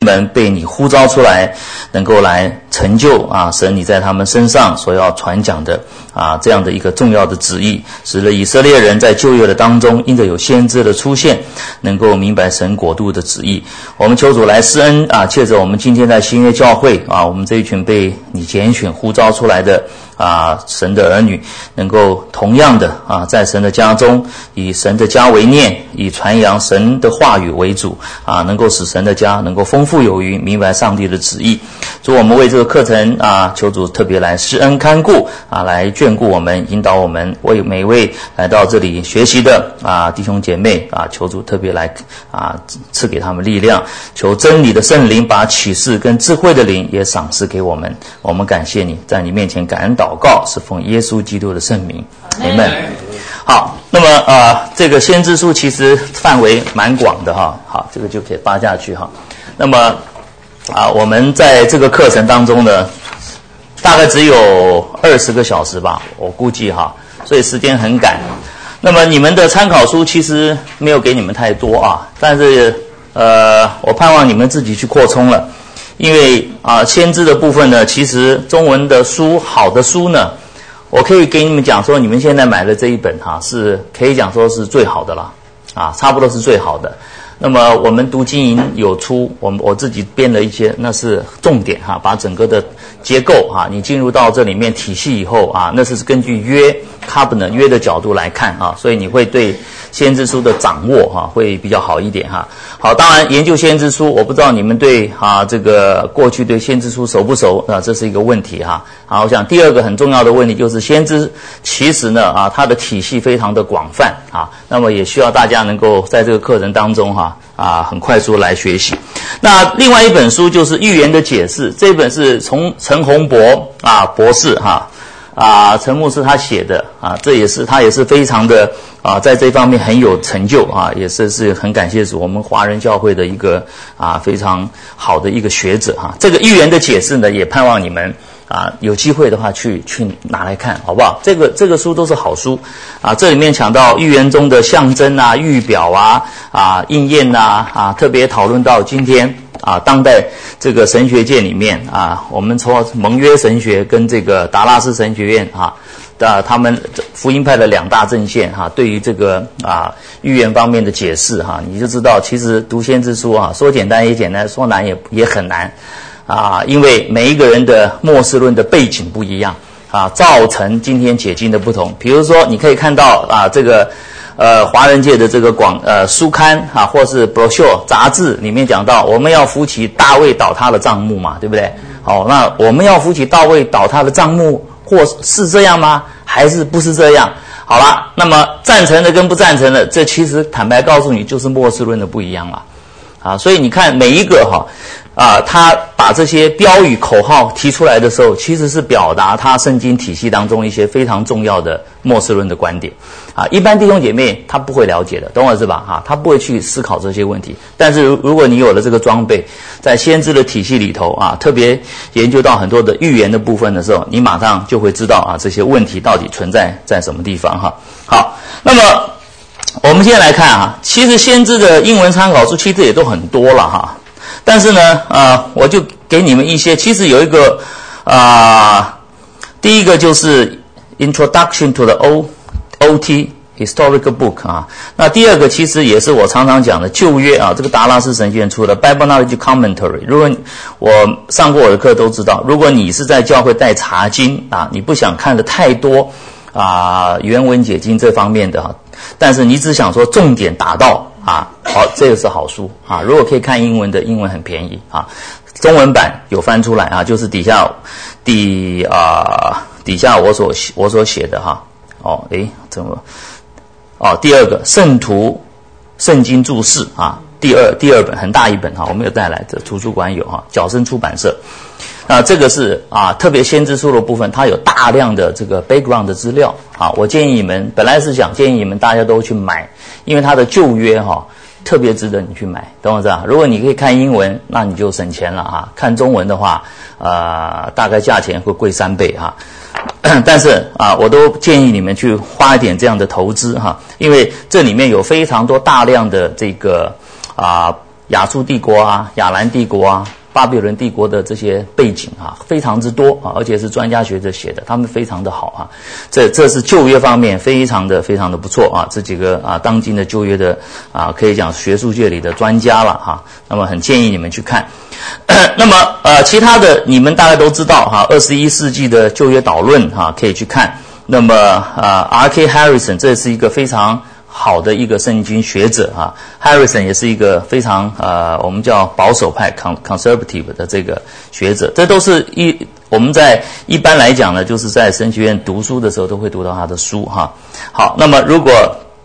们被你呼召出来，能够来成就神你在他们身上所要传讲的这样的一个重要的旨意，使得以色列人在旧约的当中，因着有先知的出现，能够明白神国度的旨意。我们求主来施恩借着我们今天在新约教会我们这一群被你拣选呼召出来的神的儿女，能够同样的在神的家中，以神的家为念，以传扬神的话语为主能够使神的家能够丰富有余，明白上帝的旨意。主，我们为这个课程求主特别来施恩看顾来眷顾我们，引导我们，为每位来到这里学习的弟兄姐妹求主特别来赐给他们力量，求真理的圣灵把启示跟智慧的灵也赏赐给我们。我们感谢你，在你面前感恩祷告，是奉耶稣基督的圣名，阿们。好，那么这个先知书其实范围蛮广的好，这个就可以扒下去那么我们在这个课程当中呢，大概只有20个小时吧，我估计所以时间很赶。那么你们的参考书其实没有给你们太多但是我盼望你们自己去扩充了，因为先知的部分呢，其实中文的书，好的书呢，我可以给你们讲说，你们现在买的这一本是可以讲说是最好的了差不多是最好的。那么我们读经营有出，我自己编了一些，那是重点把整个的结构你进入到这里面体系以后那是根据covenant 约的角度来看所以你会对先知书的掌握会比较好一点好，当然研究先知书，我不知道你们对这个过去对先知书熟不熟这是一个问题好，我想第二个很重要的问题就是先知其实呢它的体系非常的广泛那么也需要大家能够在这个课程当中很快速来学习。那另外一本书就是预言的解释，这本是从陈宏博博士陈牧师他写的他也是非常的在这方面很有成就也是很感谢主，我们华人教会的一个非常好的一个学者这个预言的解释呢，也盼望你们有机会的话去拿来看，好不好？这个书都是好书这里面讲到预言中的象征预表应验特别讨论到今天当代这个神学界里面我们从盟约神学跟这个达拉斯神学院他们福音派的两大阵线对于这个预言方面的解释你就知道，其实读先知书说简单也简单，说难也很难因为每一个人的末世论的背景不一样造成今天解经的不同。比如说你可以看到这个华人界的这个书刊或是 brochure 杂志里面讲到，我们要扶起大卫倒塌的帐幕嘛，对不对？好，那我们要扶起大卫倒塌的帐幕，或是这样吗？还是不是这样？好了，那么赞成的跟不赞成的，这其实坦白告诉你，就是末世论的不一样了所以你看每一个他把这些标语口号提出来的时候，其实是表达他圣经体系当中一些非常重要的末世论的观点一般弟兄姐妹他不会了解的，懂我是吧他不会去思考这些问题。但是如果你有了这个装备，在先知的体系里头特别研究到很多的预言的部分的时候，你马上就会知道这些问题到底存在在什么地方好，那么我们现在来看其实先知的英文参考书其实也都很多了但是呢我就给你们一些，其实有一个第一个就是 Introduction to the OT Historical Book 那第二个其实也是我常常讲的旧约这个达拉斯神学院出的 Bible Knowledge Commentary。 如果我上过我的课都知道，如果你是在教会带查经你不想看的太多原文解经这方面的但是你只想说重点打到好，这个是好书如果可以看英文的，英文很便宜中文版有翻出来就是底下我所写的怎么第二个圣徒圣经注释第二本很大一本我没有带来，这图书馆有角声出版社这个是特别先知书的部分，它有大量的这个 background 的资料我建议你们，本来是想建议你们大家都去买，因为它的旧约特别值得你去买，懂我意思如果你可以看英文，那你就省钱了看中文的话大概价钱会贵3倍但是我都建议你们去花一点这样的投资因为这里面有非常多大量的这个亚述帝国啊、亚兰帝国啊、巴比伦帝国的这些背景啊，非常之多啊，而且是专家学者写的，他们非常的好啊。这是旧约方面非常的不错啊。这几个啊，当今的旧约的啊，可以讲学术界里的专家了哈。那么很建议你们去看。那么其他的你们大概都知道哈，21世纪的旧约导论哈，可以去看。那么R.K. Harrison 这是一个非常好的一个圣经学者啊 ，Harrison 也是一个非常我们叫保守派 conservative 的这个学者，这都是我们在一般来讲呢，就是在神学院读书的时候都会读到他的书哈。好，那么如果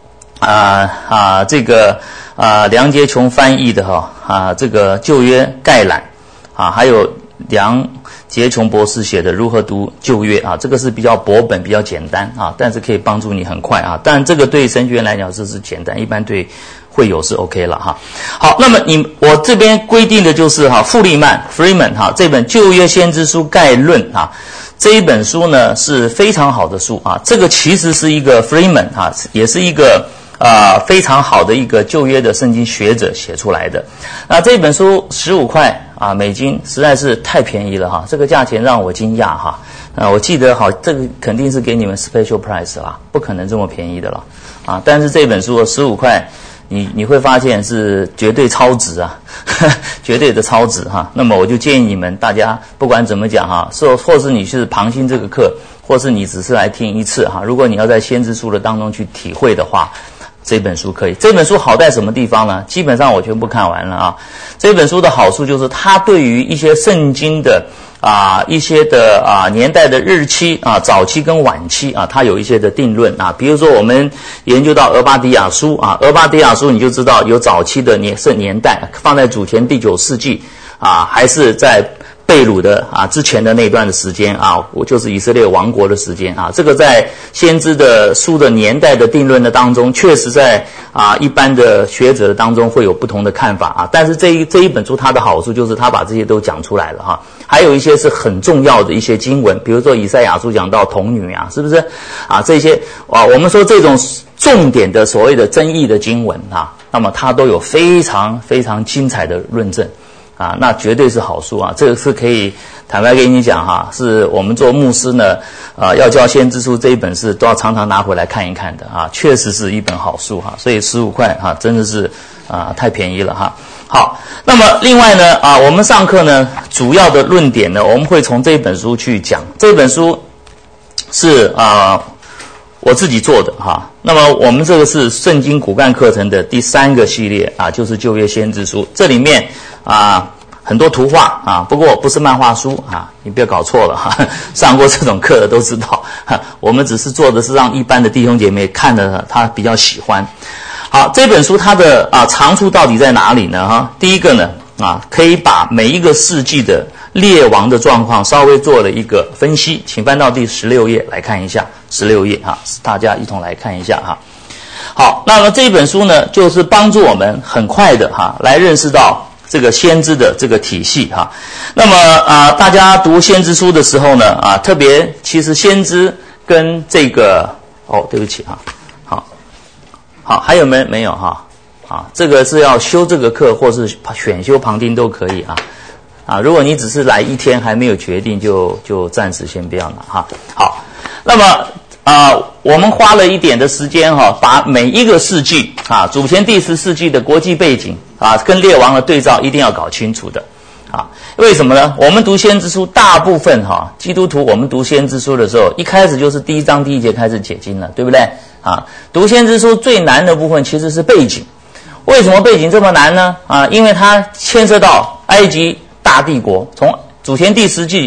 这个梁洁琼翻译的这个旧约概览啊，还有梁洁琼博士写的如何读旧约啊，这个是比较薄本比较简单啊，但是可以帮助你很快啊。但这个对神学院来讲是简单，一般对会友是 OK 了哈。好，那么我这边规定的就是富利曼 Freeman 这本旧约先知书概论啊，这一本书呢是非常好的书啊。这个其实是一个 Freeman 也是一个非常好的一个旧约的圣经学者写出来的。那这本书15块美金实在是太便宜了哈，这个价钱让我惊讶哈。我记得这个肯定是给你们 special price 啦，不可能这么便宜的了啊。但是这本书15块，你会发现是绝对超值啊，绝对的超值哈。那么我就建议你们大家不管怎么讲哈，或是你是旁听这个课，或是你只是来听一次哈，如果你要在先知书的当中去体会的话，这本书可以。这本书好在什么地方呢？基本上我全部看完了啊。这本书的好处就是它对于一些圣经的一些的年代的日期早期跟晚期它有一些的定论啊。比如说我们研究到俄巴底亚书俄巴底亚书你就知道有早期的年代放在主前第9世纪还是在被掳的之前的那段的时间我就是以色列王国的时间这个在先知的书的年代的定论的当中，确实在一般的学者当中会有不同的看法但是这一本书它的好处就是它把这些都讲出来了还有一些是很重要的一些经文，比如说以赛亚书讲到童女是不是这些我们说这种重点的所谓的争议的经文那么它都有非常非常精彩的论证那绝对是好书这个是可以坦白跟你讲是我们做牧师呢要教先知书这一本是都要常常拿回来看一看的确实是一本好书所以15块真的是太便宜了好，那么另外呢我们上课呢主要的论点呢，我们会从这一本书去讲。这本书是我自己做的那么我们这个是圣经骨干课程的第3个系列就是旧约先知书。这里面很多图画不过不是漫画书你不要搞错了上过这种课的都知道我们只是做的是让一般的弟兄姐妹看的他比较喜欢。好，这本书它的长处到底在哪里呢第一个呢可以把每一个世纪的列王的状况稍微做了一个分析，请翻到第16页来看一下，16页大家一同来看一下好，那么这本书呢就是帮助我们很快的来认识到这个先知的这个体系那么大家读先知书的时候呢特别其实先知跟这个对不起好，还有没有这个是要修这个课或是选修旁听都可以如果你只是来1天还没有决定就暂时先不要拿好，那么我们花了一点的时间把每一个世纪主前第10世纪的国际背景跟列王的对照一定要搞清楚的为什么呢？我们读先知书大部分基督徒我们读先知书的时候一开始就是第1章第1节开始解经了，对不对读先知书最难的部分其实是背景。为什么背景这么难呢因为它牵涉到埃及大帝国，从主前第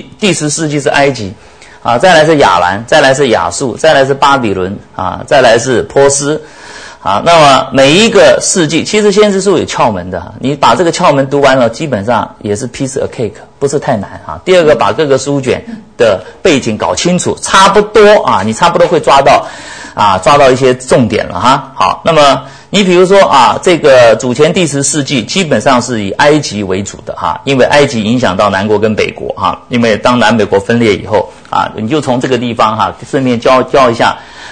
10世纪是埃及再来是亚兰，再来是亚述，再来是巴比伦再来是波斯那么每一个世纪其实先知书有窍门的你把这个窍门读完了基本上也是 piece of cake， 不是太难第二个把各个书卷的背景搞清楚，差不多你差不多会抓到一些重点了好，那么你比如说这个主前第10世纪基本上是以埃及为主的因为埃及影响到南国跟北国因为当南北国分裂以后你就从这个地方顺便教一下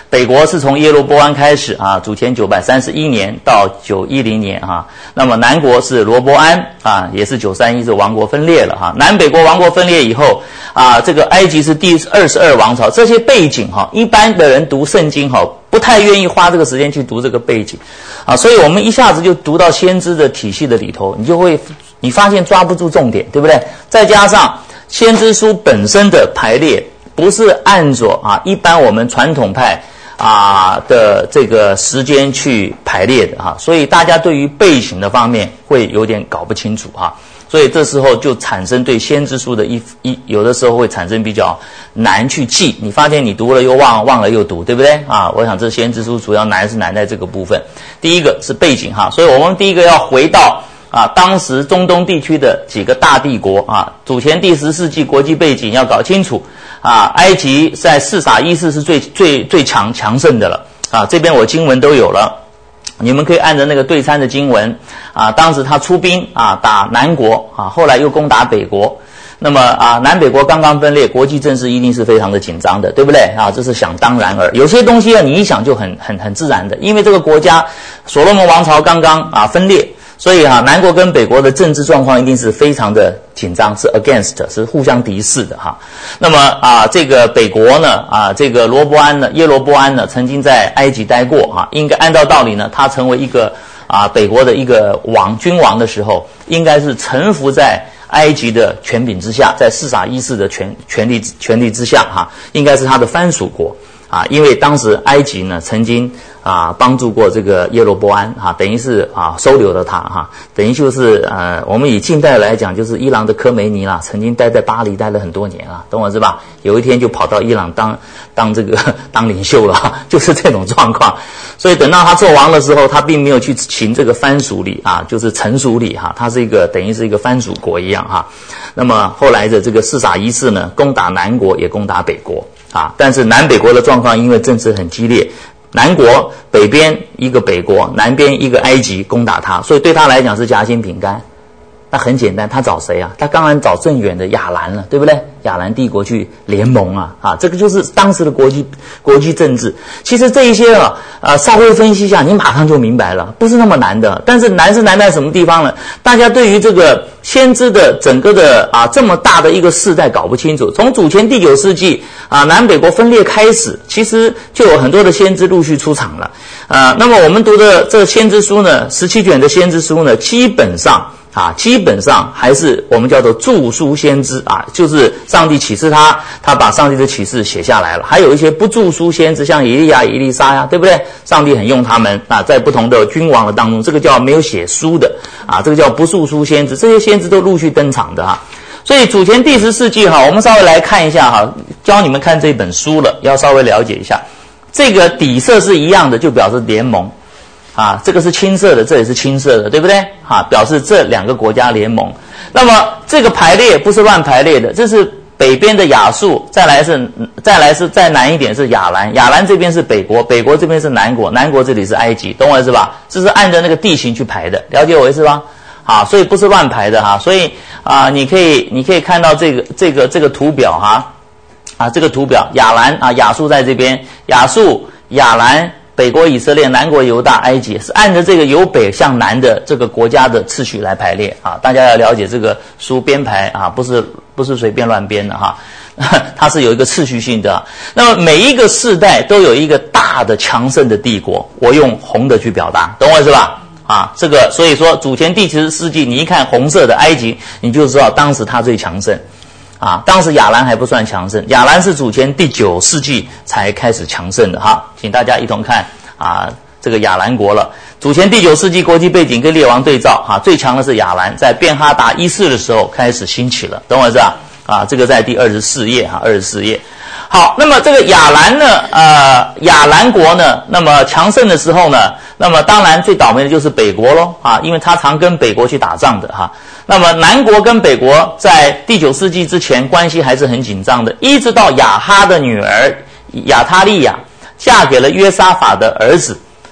北国是从耶罗波安开始啊，主前931年到910年啊。那么南国是罗波安啊，也是931是王国分裂了哈。南北国王国分裂以后啊，这个埃及是第22王朝，这些背景哈，一般的人读圣经哈，不太愿意花这个时间去读这个背景啊，所以我们一下子就读到先知的体系的里头，你发现抓不住重点，对不对？再加上先知书本身的排列不是按着啊一般我们传统派的这个时间去排列的哈，所以大家对于背景的方面会有点搞不清楚哈，所以这时候就产生对先知书的有的时候会产生比较难去记，你发现你读了又忘，忘了又读，对不对啊？我想这先知书主要难在这个部分。第一个是背景哈，所以我们第一个要回到当时中东地区的几个大帝国啊，主前第10世纪国际背景要搞清楚啊。埃及在4撒1世是最强盛的了啊，这边我经文都有了，你们可以按着那个对参的经文啊，当时他出兵打南国啊，后来又攻打北国。那么南北国刚刚分裂，国际政治一定是非常的紧张的，对不对啊？这是想当然尔。有些东西你一想就很自然的，因为这个国家所罗门王朝刚刚分裂，所以南国跟北国的政治状况一定是非常的紧张，是 against， 是互相敌视的哈。那么这个北国呢这个耶罗波安呢曾经在埃及待过应该按照道理呢，他成为一个北国的一个君王的时候，应该是臣服在埃及的权柄之下，在4撒1世的权力之下应该是他的藩属国因为当时埃及呢曾经帮助过这个耶罗波安等于是收留了他等于就是我们以近代来讲，就是伊朗的科梅尼啦，曾经待在巴黎待了很多年懂我是吧？有一天就跑到伊朗当领袖了就是这种状况。所以等到他做王的时候，他并没有去行这个藩属礼就是臣属礼他是等于是一个藩属国一样那么后来的这个4撒1世呢，攻打南国也攻打北国但是南北国的状况因为政治很激烈，南国北边一个北国，南边一个埃及攻打他，所以对他来讲是夹心饼干。那很简单，他找谁他当然找正远的亚兰了，对不对？亚兰帝国去联盟这个就是当时的国际政治。其实这一些稍微分析一下，你马上就明白了，不是那么难的。但是难是难在什么地方呢？大家对于这个先知的整个的这么大的一个世代搞不清楚。从主前第9世纪南北国分裂开始，其实就有很多的先知陆续出场了那么我们读的这个先知书呢，17卷的先知书呢，基本上还是我们叫做著书先知就是上帝启示他把上帝的启示写下来了。还有一些不著书先知，像以利亚、以利沙呀，对不对？上帝很用他们在不同的君王的当中，这个叫没有写书的这个叫不著书先知。这些先知都陆续登场的所以主前第10世纪我们稍微来看一下教你们看这本书了，要稍微了解一下。这个底色是一样的，就表示联盟这个是青色的，这也是青色的，对不对表示这两个国家联盟。那么这个排列不是乱排列的，这是北边的亚述，再来是再南一点是亚兰，亚兰这边是北国，北国这边是南国，南国这里是埃及，懂我意思吧？这是按照那个地形去排的，了解我意思吧？所以不是乱排的所以你可以看到这个图表这个图表，亚兰亚述在这边，亚述、亚兰、北国以色列、南国犹大、埃及是按照这个由北向南的这个国家的次序来排列大家要了解这个书编排不是随便乱编的它是有一个次序性的。那么每一个世代都有一个大的强盛的帝国，我用红的去表达，懂我意思吧？这个所以说主前第10世纪，你一看红色的埃及，你就知道当时它最强盛当时亚兰还不算强盛，亚兰是主前第9世纪才开始强盛的请大家一同看这个亚兰国了。主前第9世纪国际背景跟列王对照最强的是亚兰，在便哈达1世的时候开始兴起了，懂我意思这个在第24页24页。好，那么这个亚兰呢亚兰国呢，那么强盛的时候呢，那么当然最倒霉的就是北国咯因为他常跟北国去打仗的那么南国跟北国在第9世纪之前关系还是很紧张的，一直到亚哈的女儿亚他利亚嫁给了约沙法的儿子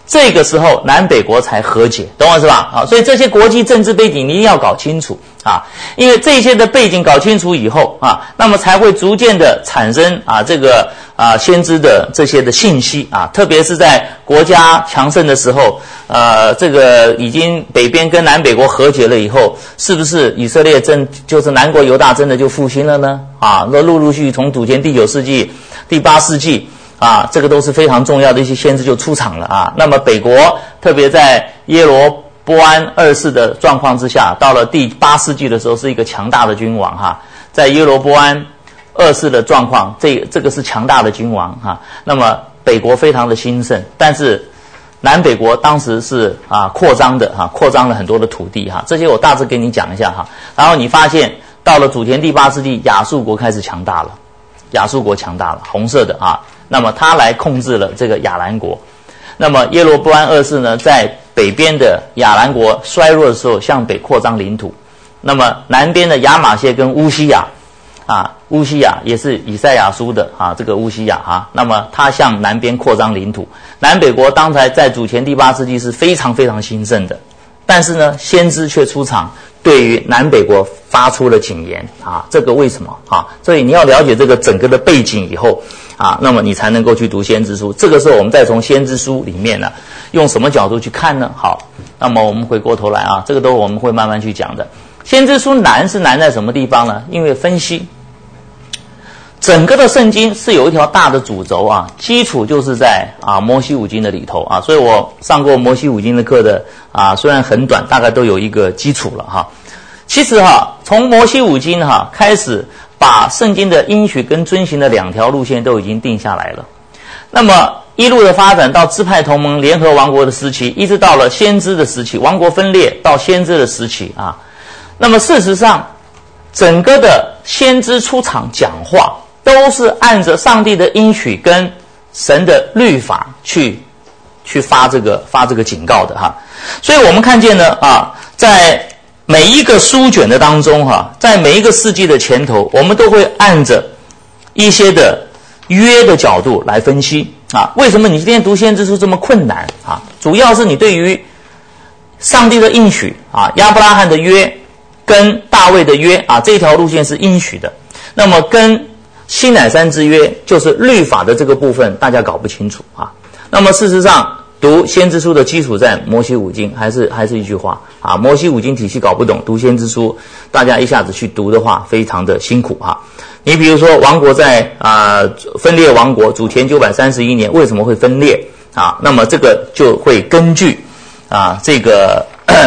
这个时候南北国才和解，懂我是吧？啊，所以这些国际政治背景你一定要搞清楚啊，因为这些的背景搞清楚以后啊，那么才会逐渐的产生啊这个先知的这些的信息啊，特别是在国家强盛的时候，这个已经北边跟南北国和解了以后，是不是以色列就是南国犹大真的就复兴了呢？啊，那陆续从主前第9世纪、第8世纪。啊，这个都是非常重要的一些先知就出场了啊。那么北国特别在耶罗波安2世的状况之下，到了第8世纪的时候是一个强大的君王哈。在耶罗波安2世的状况，这个是强大的君王哈。那么北国非常的兴盛，但是南北国当时是扩张的哈，扩张了很多的土地哈。这些我大致给你讲一下哈。然后你发现到了主前第8世纪，亚述国开始强大了，亚述国强大了，红色的啊。那么他来控制了这个亚兰国，那么耶罗波安2世呢，在北边的亚兰国衰弱的时候向北扩张领土，那么南边的亚玛谢跟乌西雅乌西雅也是以赛亚书的这个乌西雅那么他向南边扩张领土，南北国当才在主前第8世纪是非常非常兴盛的，但是呢先知却出场，对于南北国发出了警言这个为什么所以你要了解这个整个的背景以后那么你才能够去读先知书。这个时候我们再从先知书里面呢，用什么角度去看呢？好，那么我们回过头来这个都我们会慢慢去讲的。先知书难是难在什么地方呢？因为分析整个的圣经是有一条大的主轴基础就是在摩西五经的里头所以我上过摩西五经的课的虽然很短，大概都有一个基础了其实从摩西五经开始，把圣经的应许跟遵行的2条路线都已经定下来了。那么一路的发展到支派同盟联合王国的时期，一直到了先知的时期，王国分裂到先知的时期那么事实上整个的先知出场讲话都是按着上帝的应许跟神的律法去发这个警告的所以我们看见呢在每一个书卷的当中在每一个世纪的前头，我们都会按着一些的约的角度来分析为什么你今天读先知书这么困难主要是你对于上帝的应许亚伯拉罕的约跟大卫的约这条路线是应许的，那么跟西乃山之约就是律法的这个部分大家搞不清楚那么事实上读先知书的基础在摩西五经，还是一句话摩西五经体系搞不懂，读先知书大家一下子去读的话非常的辛苦你比如说王国在分裂王国，主前931年为什么会分裂那么这个就会根据这个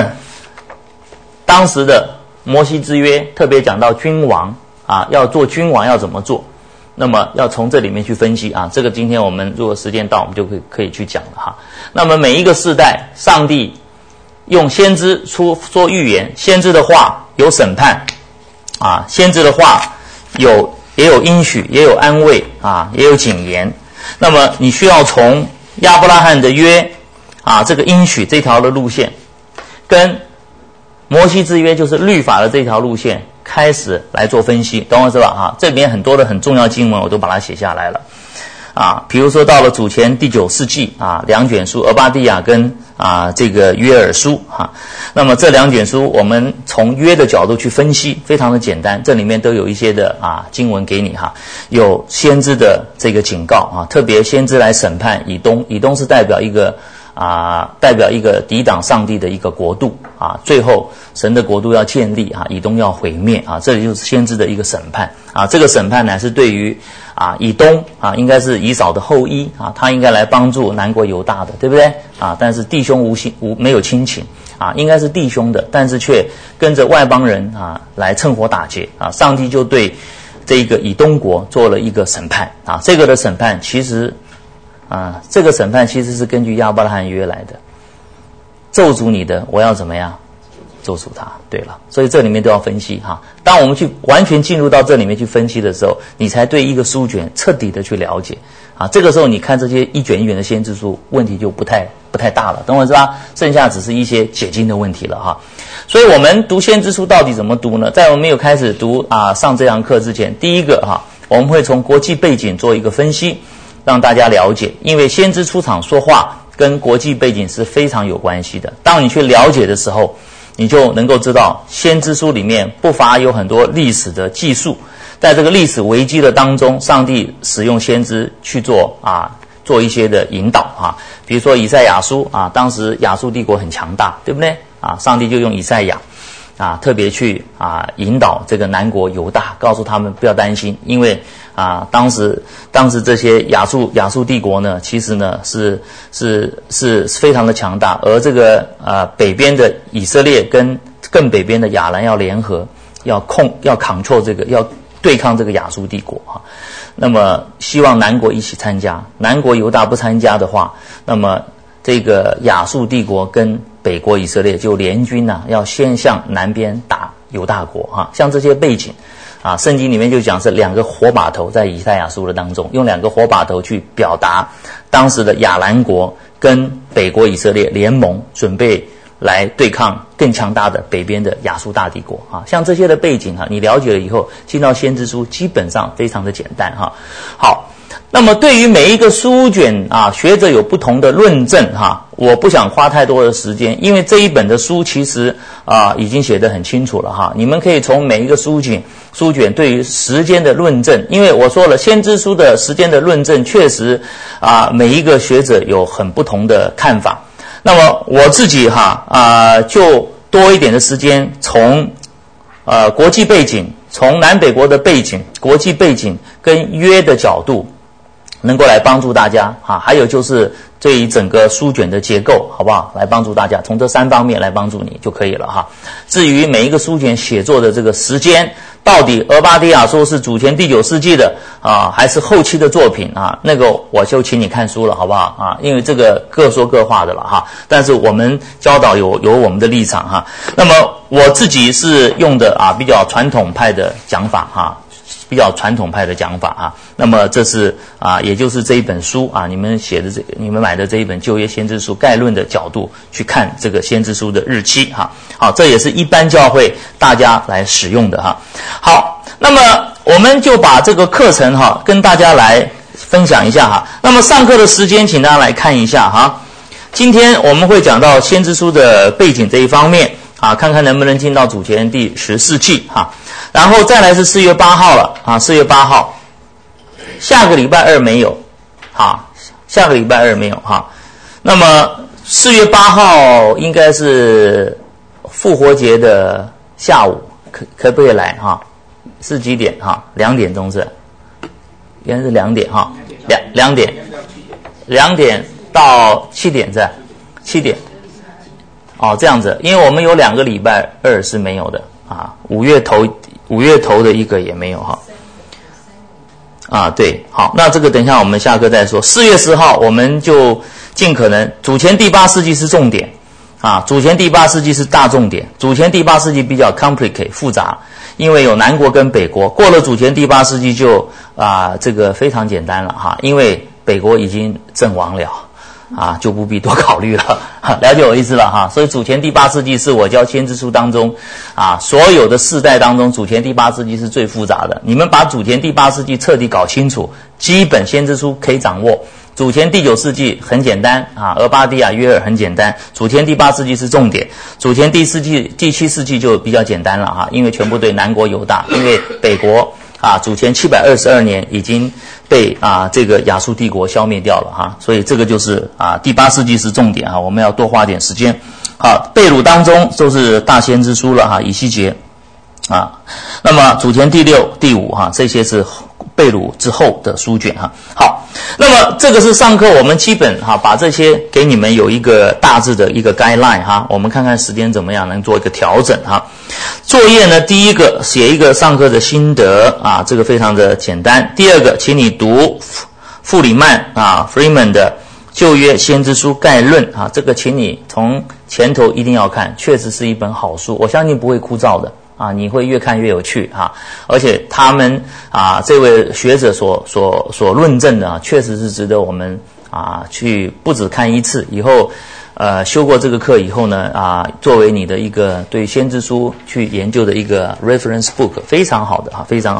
当时的摩西之约特别讲到君王要做君王要怎么做，那么要从这里面去分析这个今天我们如果时间到我们就可以去讲了那么每一个世代上帝用先知说预言，先知的话有审判先知的话也有应许，也有安慰也有警言。那么你需要从亚伯拉罕的约这个应许这条的路线跟摩西之约就是律法的这条路线开始来做分析，懂我是吧这里面很多的很重要经文我都把它写下来了比如说到了主前第9世纪2卷书俄巴第亚跟这个约珥书那么这2卷书我们从约的角度去分析非常的简单，这里面都有一些的经文给你有先知的这个警告特别先知来审判以东，以东是代表一个抵挡上帝的一个国度最后神的国度要建立以东要毁灭这里就是先知的一个审判这个审判乃是对于以东应该是以扫的后裔他应该来帮助南国犹大的，对不对但是弟兄没有亲情应该是弟兄的，但是却跟着外邦人来趁火打劫上帝就对这个以东国做了一个审判这个的审判其实这个审判其实是根据亚伯拉罕约来的，咒诅你的我要怎么样咒诅他。对了，所以这里面都要分析当我们去完全进入到这里面去分析的时候，你才对一个书卷彻底的去了解这个时候你看这些一卷一卷的先知书问题就不太大了，懂我是吧？剩下只是一些解经的问题了所以我们读先知书到底怎么读呢？在我们没有开始读上这堂课之前，第一个我们会从国际背景做一个分析，让大家了解，因为先知出场说话跟国际背景是非常有关系的。当你去了解的时候，你就能够知道先知书里面不乏有很多历史的记述，在这个历史危机的当中，上帝使用先知去做一些的引导啊，比如说以赛亚书啊，当时亚述帝国很强大，对不对啊？上帝就用以赛亚特别去引导这个南国犹大，告诉他们不要担心，因为当时这些亚述帝国呢，其实呢是非常的强大，而这个北边的以色列跟更北边的亚兰要联合，要control这个，要对抗这个亚述帝国啊。那么希望南国一起参加，南国犹大不参加的话，那么这个亚述帝国跟北国以色列就联军要先向南边打犹大国像这些背景圣经里面就讲是两个火把头，在以赛亚书的当中用两个火把头去表达当时的亚兰国跟北国以色列联盟，准备来对抗更强大的北边的亚述大帝国像这些的背景你了解了以后，进到先知书基本上非常的简单好，那么对于每一个书卷学者有不同的论证我不想花太多的时间，因为这一本的书其实已经写得很清楚了你们可以从每一个书卷对于时间的论证，因为我说了先知书的时间的论证确实每一个学者有很不同的看法。那么我自己就多一点的时间从国际背景，从南北国的背景、国际背景跟约的角度能够来帮助大家还有就是对于整个书卷的结构好不好，来帮助大家，从这3方面来帮助你就可以了至于每一个书卷写作的这个时间，到底俄巴底亚书是主前第9世纪的还是后期的作品那个我就请你看书了好不好因为这个各说各话的了但是我们教导有我们的立场那么我自己是用的比较传统派的讲法比较传统派的讲法那么这是也就是这一本书你们买的这一本旧约先知书概论的角度去看这个先知书的日期好，这也是一般教会大家来使用的好，那么我们就把这个课程跟大家来分享一下那么上课的时间请大家来看一下今天我们会讲到先知书的背景这一方面看看能不能进到主前第10世纪然后再来是4月8号了4月8号下个礼拜二没有下个礼拜二没有那么4月8号应该是复活节的下午，可不可以来是几点2点钟是应该是2点2点到7点是7点这样子，因为我们有2个礼拜二是没有的5月头的一个也没有对，好，那这个等一下我们下课再说。4月10号我们就尽可能，主前第8世纪是重点主前第8世纪是大重点，主前第8世纪比较 complicate 复杂，因为有南国跟北国，过了主前第8世纪就这个非常简单了因为北国已经阵亡了就不必多考虑了了解我意思了所以主前第8世纪是我教先知书当中所有的世代当中，主前第8世纪是最复杂的。你们把主前第8世纪彻底搞清楚，基本先知书可以掌握。主前第9世纪很简单俄巴底亚约珥很简单，主前第8世纪是重点，主前第7世纪就比较简单了因为全部对南国犹大，因为北国主前722年已经被这个亚述帝国消灭掉了所以这个就是第8世纪是重点我们要多花点时间被掳当中都是大先知书了以西结那么主前第6、第5这些是被掳之后的书卷好，那么这个是上课我们基本把这些给你们有一个大致的一个 guideline 我们看看时间怎么样能做一个调整作业呢，第一个写一个上课的心得这个非常的简单。第二个，请你读傅里曼Freeman 的旧约先知书概论这个请你从前头一定要看，确实是一本好书，我相信不会枯燥的你会越看越有趣而且他们这位学者所论证的确实是值得我们去不只看一次，以后修过这个课以后呢作为你的一个对先知书去研究的一个 reference book， 非常好的非常好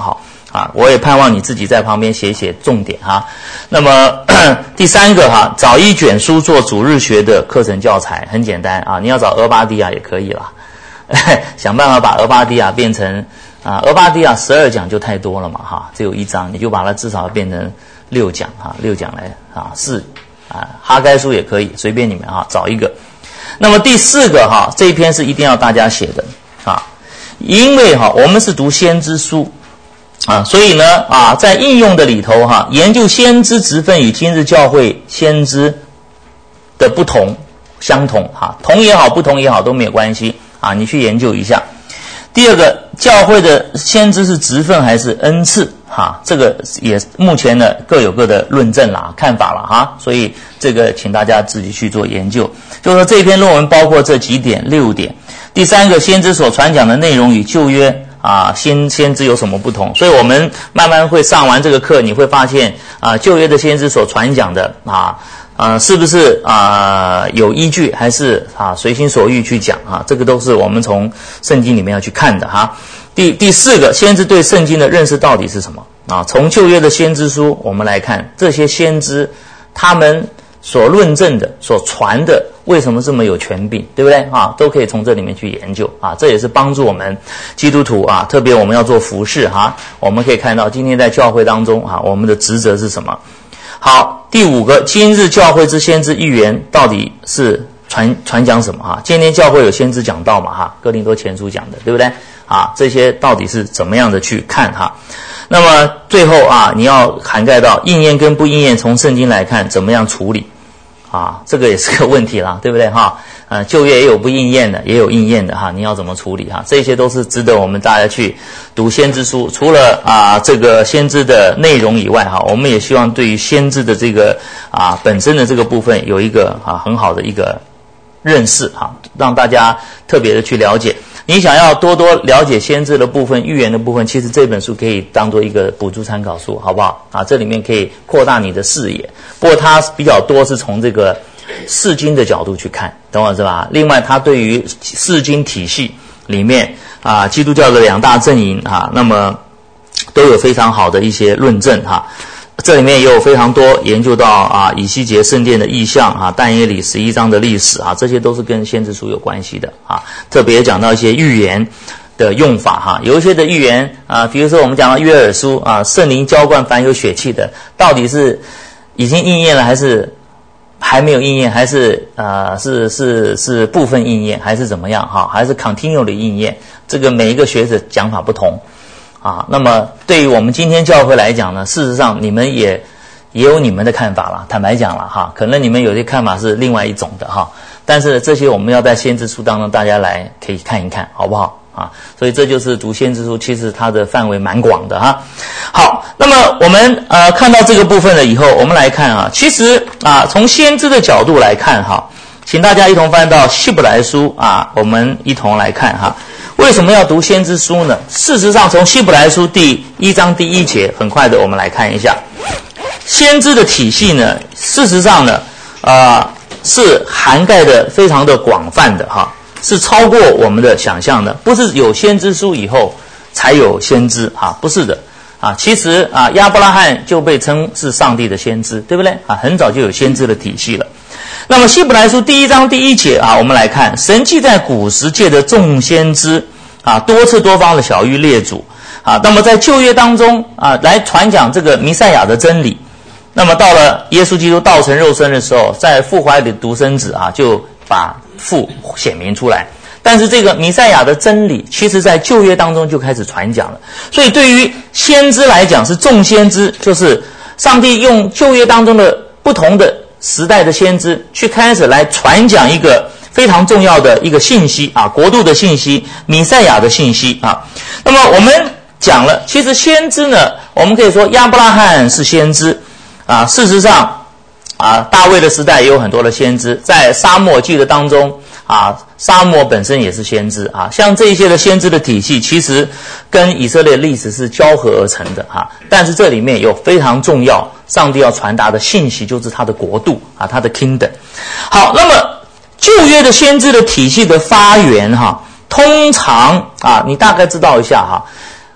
啊，我也盼望你自己在旁边写写重点哈。那么第三个哈，找一卷书做主日学的课程教材，很简单啊，你要找俄巴底亚也可以啦，想办法把俄巴底亚变成俄巴底亚12讲就太多了嘛哈，只有1章，你就把它至少变成6讲哈，6讲来4哈该书也可以，随便你们哈，找一个。那么第4个哈，这一篇是一定要大家写的啊，因为哈我们是读先知书所以呢在应用的里头哈，研究先知职分与今日教会先知的不同相同哈，同也好不同也好都没有关系你去研究一下。第二个，教会的先知是职分还是恩赐这个也目前呢各有各的论证啦看法啦所以这个请大家自己去做研究。就是说这篇论文包括这几点6点。第三个，先知所传讲的内容与旧约先知有什么不同？所以我们慢慢会上完这个课，你会发现旧约的先知所传讲的是不是有依据，还是随心所欲去讲这个都是我们从圣经里面要去看的第4个，先知对圣经的认识到底是什么从旧约的先知书我们来看，这些先知他们所论证的所传的为什么这么有权柄，对不对都可以从这里面去研究这也是帮助我们基督徒特别我们要做服事我们可以看到今天在教会当中我们的职责是什么。好，第5个，今日教会之先知预言到底是传讲什么今天教会有先知讲道嘛哥林多前书讲的，对不对这些到底是怎么样的去看那么最后你要涵盖到应验跟不应验，从圣经来看怎么样处理这个也是个问题啦，对不对旧约也有不应验的，也有应验的你要怎么处理这些都是值得我们大家去读先知书。除了这个先知的内容以外我们也希望对于先知的这个本身的这个部分有一个很好的一个认识让大家特别的去了解。你想要多多了解先知的部分、预言的部分，其实这本书可以当做一个补助参考书，好不好这里面可以扩大你的视野。不过它比较多是从这个释经的角度去看，懂我是吧？另外它对于释经体系里面基督教的2大阵营那么都有非常好的一些论证这里面也有非常多研究到以西结圣殿的意象但耶里11章的历史这些都是跟先知书有关系的特别讲到一些预言的用法有一些的预言比如说我们讲到约珥书圣灵浇灌凡有血气的，到底是已经应验了还是还没有应验，还是是部分应验，还是怎么样还是 continually 应验，这个每一个学者讲法不同那么对于我们今天教会来讲呢，事实上你们也有你们的看法了，坦白讲了可能你们有些看法是另外一种的但是这些我们要在先知书当中大家来可以看一看，好不好所以这就是读先知书，其实它的范围蛮广的好，那么我们看到这个部分了以后，我们来看其实从先知的角度来看请大家一同翻到希伯来书我们一同来看为什么要读先知书呢？事实上从希伯来书第1章第1节，很快的我们来看一下先知的体系呢，事实上呢是涵盖的非常的广泛的是超过我们的想象的，不是有先知书以后才有先知不是的其实亚伯拉罕就被称是上帝的先知，对不对很早就有先知的体系了。那么希伯来书第1章第1节我们来看，神既在古时界的众先知多次多方的晓谕列祖那么在旧约当中来传讲这个弥赛亚的真理。那么到了耶稣基督道成肉身的时候，在父怀里的独生子就把父显明出来。但是这个弥赛亚的真理其实在旧约当中就开始传讲了，所以对于先知来讲是众先知，就是上帝用旧约当中的不同的时代的先知去开始来传讲一个非常重要的一个信息国度的信息，弥赛亚的信息那么我们讲了，其实先知呢，我们可以说亚伯拉罕是先知事实上大卫的时代也有很多的先知，在撒母耳记的当中撒母耳本身也是先知像这一些的先知的体系其实跟以色列历史是交合而成的但是这里面有非常重要上帝要传达的信息，就是他的国度他的 kingdom。 好，那么旧约的先知的体系的发源通常你大概知道一下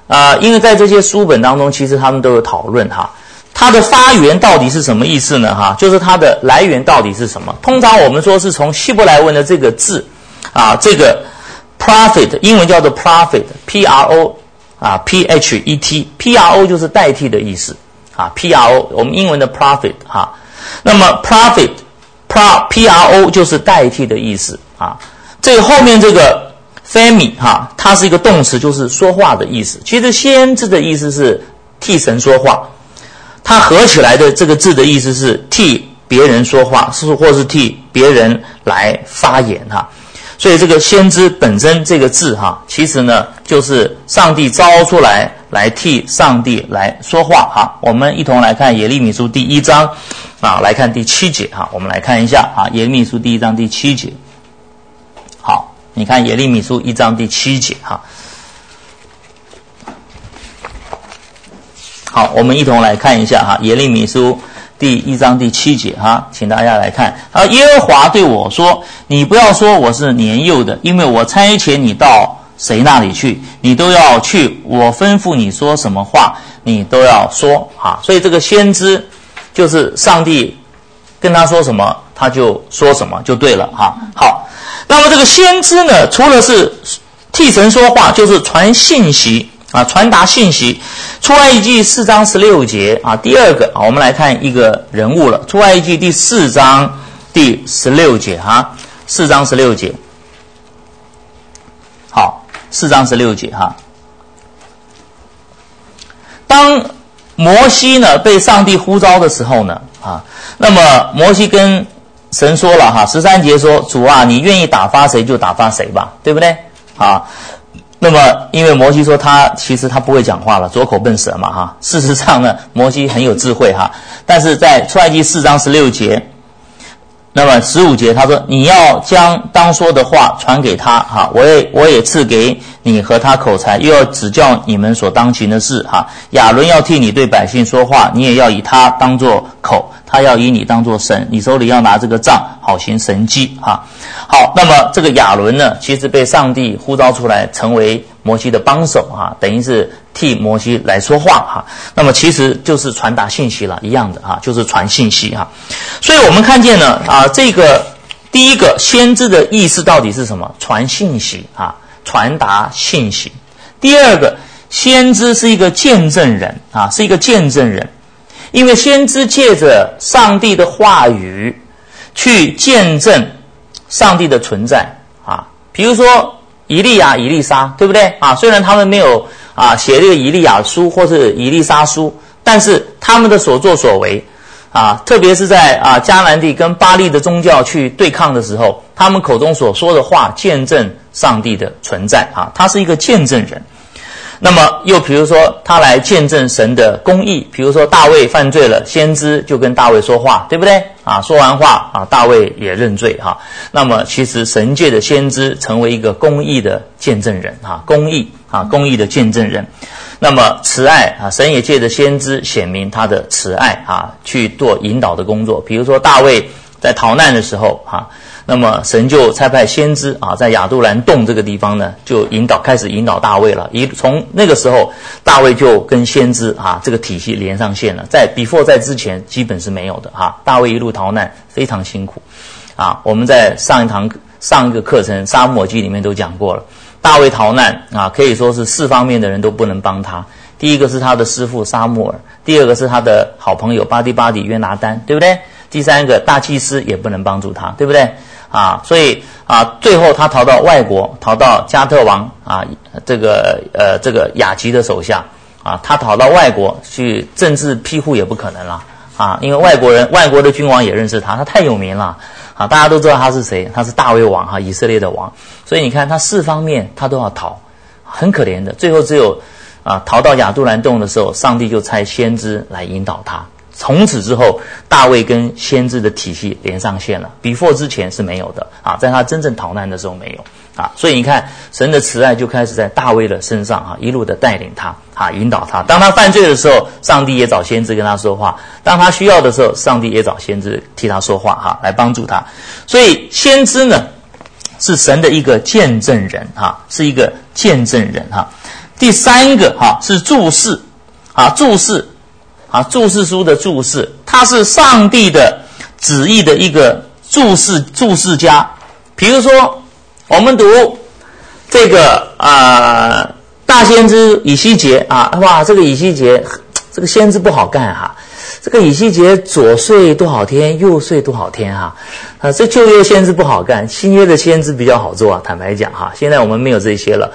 因为在这些书本当中，其实他们都有讨论哈，它的发源到底是什么意思呢？哈，就是它的来源到底是什么？通常我们说是从希伯来文的这个字这个 prophet 英文叫做 prophet P-R-O P-H-E-T P-R-O 就是代替的意思P-R-O 我们英文的 prophet 那么 prophet P-R-O 就是代替的意思这个后面这个 Phemi 它是一个动词，就是说话的意思。其实先知的意思是替神说话，它合起来的这个字的意思是替别人说话，或是替别人来发言所以这个先知本身这个字其实呢就是上帝召出来替上帝来说话我们一同来看耶利米书第1章来看第7节我们来看一下耶利米书第1章第7节。好，你看耶利米书1章第7节好，我们一同来看一下耶利米书第1章第7节请大家来看耶和华对我说，你不要说我是年幼的，因为我差遣你到谁那里去，你都要去，我吩咐你说什么话你都要说所以这个先知就是上帝跟他说什么他就说什么就对了好，那么这个先知呢，除了是替神说话，就是传信息传达信息。出埃及记4章16节第二个我们来看一个人物了。出埃及记第4章第16节4章16节。好，4章16节当摩西呢被上帝呼召的时候呢那么摩西跟神说了13节说，主你愿意打发谁就打发谁吧，对不对那么因为摩西说其实他不会讲话了，左口笨舌嘛事实上呢摩西很有智慧但是在出埃及4章16节，那么15节他说，你要将当说的话传给他我也赐给你和他口才，又要指教你们所当行的事亚伦要替你对百姓说话，你也要以他当作口，他要以你当作神，你手里要拿这个杖，好行神迹好，那么这个亚伦呢，其实被上帝呼召出来成为摩西的帮手等于是替摩西来说话那么其实就是传达信息了，一样的就是传信息所以我们看见呢这个第一个先知的意思到底是什么？传信息传达信息。第二个，先知是一个见证人是一个见证人，因为先知借着上帝的话语去见证上帝的存在比如说以利亚、以利沙，对不对虽然他们没有写这个以利亚书或是以利沙书，但是他们的所作所为特别是在迦南地跟巴力的宗教去对抗的时候，他们口中所说的话见证上帝的存在他是一个见证人。那么又比如说他来见证神的公义，比如说大卫犯罪了，先知就跟大卫说话，对不对说完话大卫也认罪那么其实神界的先知成为一个公义的见证人公义的见证人。那么慈爱神也借着先知显明他的慈爱去做引导的工作。比如说大卫在逃难的时候那么神就差派先知在亚杜兰洞这个地方呢，就开始引导大卫了。从那个时候大卫就跟先知这个体系连上线了。在 before 在之前基本是没有的大卫一路逃难非常辛苦我们在上一个课程撒母耳记里面都讲过了。大卫逃难可以说是4方面的人都不能帮他。第一个是他的师父撒母耳，第二个是他的好朋友巴底约拿单，对不对？第三个大祭司也不能帮助他，对不对所以最后他逃到外国，逃到加特王这个雅吉的手下他逃到外国去，政治庇护也不可能了因为外国的君王也认识他太有名了大家都知道他是谁，他是大卫王以色列的王。所以你看他4方面他都要逃，很可怜的。最后只有逃到亚杜兰洞的时候，上帝就差先知来引导他。从此之后大卫跟先知的体系连上线了， before 之前是没有的在他真正逃难的时候没有所以你看神的慈爱就开始在大卫的身上一路的带领他引导他。当他犯罪的时候，上帝也找先知跟他说话，当他需要的时候，上帝也找先知替他说话来帮助他。所以先知呢是神的一个见证人是一个见证人第三个是注释注释书的注释，它是上帝的旨意的一个注释家。比如说我们读这个大先知以西结哇，这个以西结这个先知不好干这个以西结左睡多少天，右睡多少天这旧约先知不好干，新约的先知比较好做坦白讲现在我们没有这些了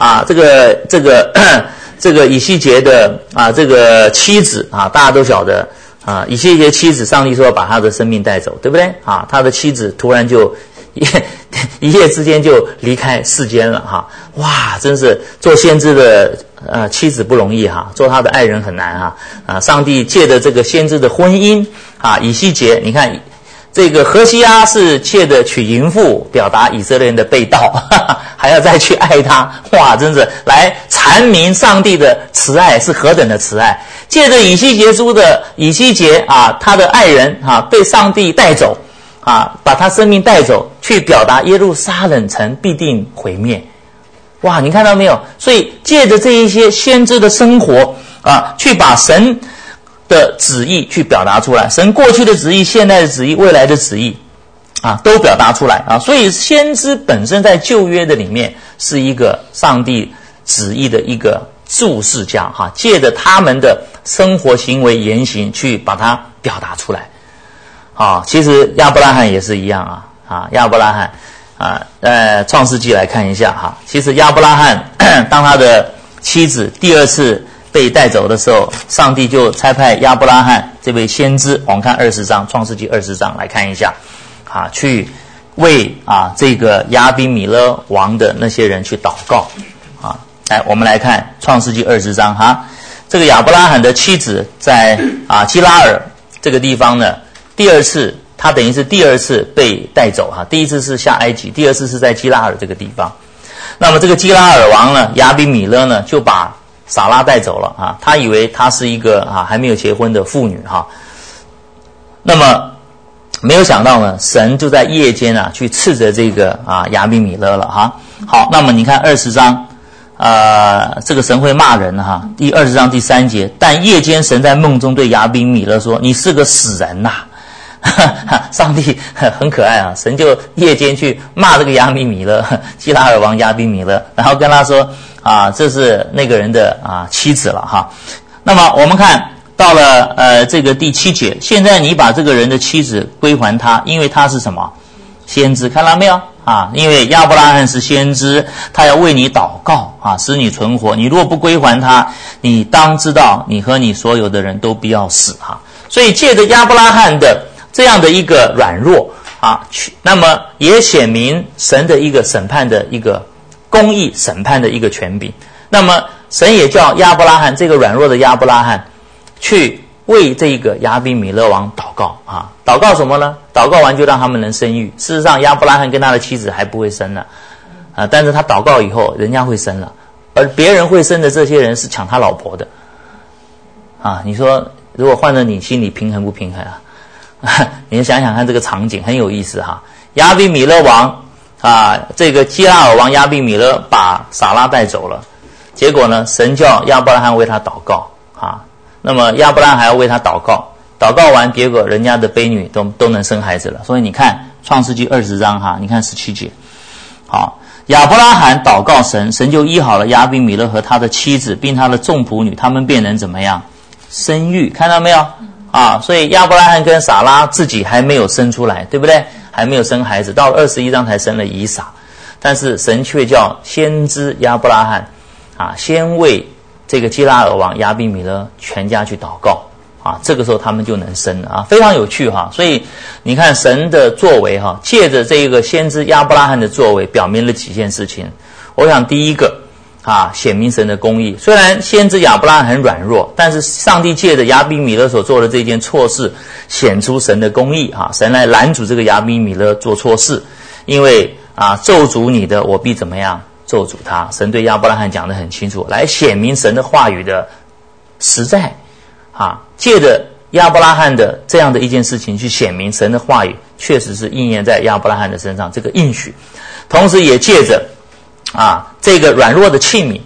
这个以西结的这个妻子大家都晓得以西结妻子，上帝说要把他的生命带走，对不对他的妻子突然就一夜之间就离开世间了哇，真是做先知的妻子不容易做他的爱人很难上帝借着这个先知的婚姻以西结，你看这个何西阿是借着娶淫妇表达以色列人的背道还要再去爱他，哇，真是来阐明上帝的慈爱是何等的慈爱。借着以西结书的以西结他的爱人被上帝带走把他生命带走，去表达耶路撒冷城必定毁灭。哇，你看到没有？所以借着这一些先知的生活去把神的旨意去表达出来，神过去的旨意、现在的旨意、未来的旨意都表达出来所以先知本身在旧约的里面是一个上帝旨意的一个注释家借着他们的生活行为言行去把它表达出来其实亚伯拉罕也是一样亚伯拉罕创世纪来看一下其实亚伯拉罕当他的妻子第二次被带走的时候，上帝就差派亚伯拉罕这位先知，我们看20章，创世纪20章来看一下去为这个亚比米勒王的那些人去祷告来，我们来看创世纪20章这个亚伯拉罕的妻子在基拉尔这个地方呢，第二次他等于是第二次被带走第一次是下埃及，第二次是在基拉尔这个地方。那么这个基拉尔王呢，亚比米勒呢，就把撒拉带走了他以为她是一个还没有结婚的妇女那么没有想到呢，神就在夜间去斥责这个亚比米勒了好，那么你看20章这个神会骂人第20章第3节，但夜间神在梦中对亚比米勒说，你是个死人上帝很可爱神就夜间去骂这个亚比米勒，基拉尔王亚比米勒，然后跟他说这是那个人的妻子了那么我们看到了这个第7节，现在你把这个人的妻子归还他，因为他是什么先知，看到没有因为亚伯拉罕是先知，他要为你祷告使你存活，你若不归还他，你当知道你和你所有的人都必要死所以借着亚伯拉罕的这样的一个软弱那么也显明神的一个审判的一个公义，审判的一个权柄。那么神也叫亚伯拉罕，这个软弱的亚伯拉罕去为这个亚比米勒王祷告祷告什么呢？祷告完就让他们能生育。事实上亚伯拉罕跟他的妻子还不会生了但是他祷告以后人家会生了，而别人会生的这些人是抢他老婆的你说如果换了你，心里平衡不平衡你想想看这个场景很有意思亚比米勒王这个基拉尔王亚比米勒把撒拉带走了，结果呢神叫亚伯拉罕为他祷告那么亚伯拉罕还要为他祷告，祷告完结果人家的婢女都能生孩子了。所以你看创世纪20章你看17节亚伯拉罕祷告神，神就医好了亚比米勒和他的妻子并他的众仆女，他们便能怎么样生育，看到没有所以亚伯拉罕跟撒拉自己还没有生出来，对不对？还没有生孩子，到了21章才生了以撒。但是神却叫先知亚伯拉罕先为这个基拉尔王亚比米勒全家去祷告这个时候他们就能生了非常有趣所以你看神的作为借着这个先知亚伯拉罕的作为表明了几件事情。我想第一个显明神的公义。虽然先知亚伯拉罕很软弱，但是上帝借着亚比米勒所做的这件错事显出神的公义神来拦阻这个亚比米勒做错事。因为咒诅你的我必怎么样咒诅他，神对亚伯拉罕讲得很清楚，来显明神的话语的实在借着亚伯拉罕的这样的一件事情去显明神的话语确实是应验在亚伯拉罕的身上这个应许。同时也借着这个软弱的器皿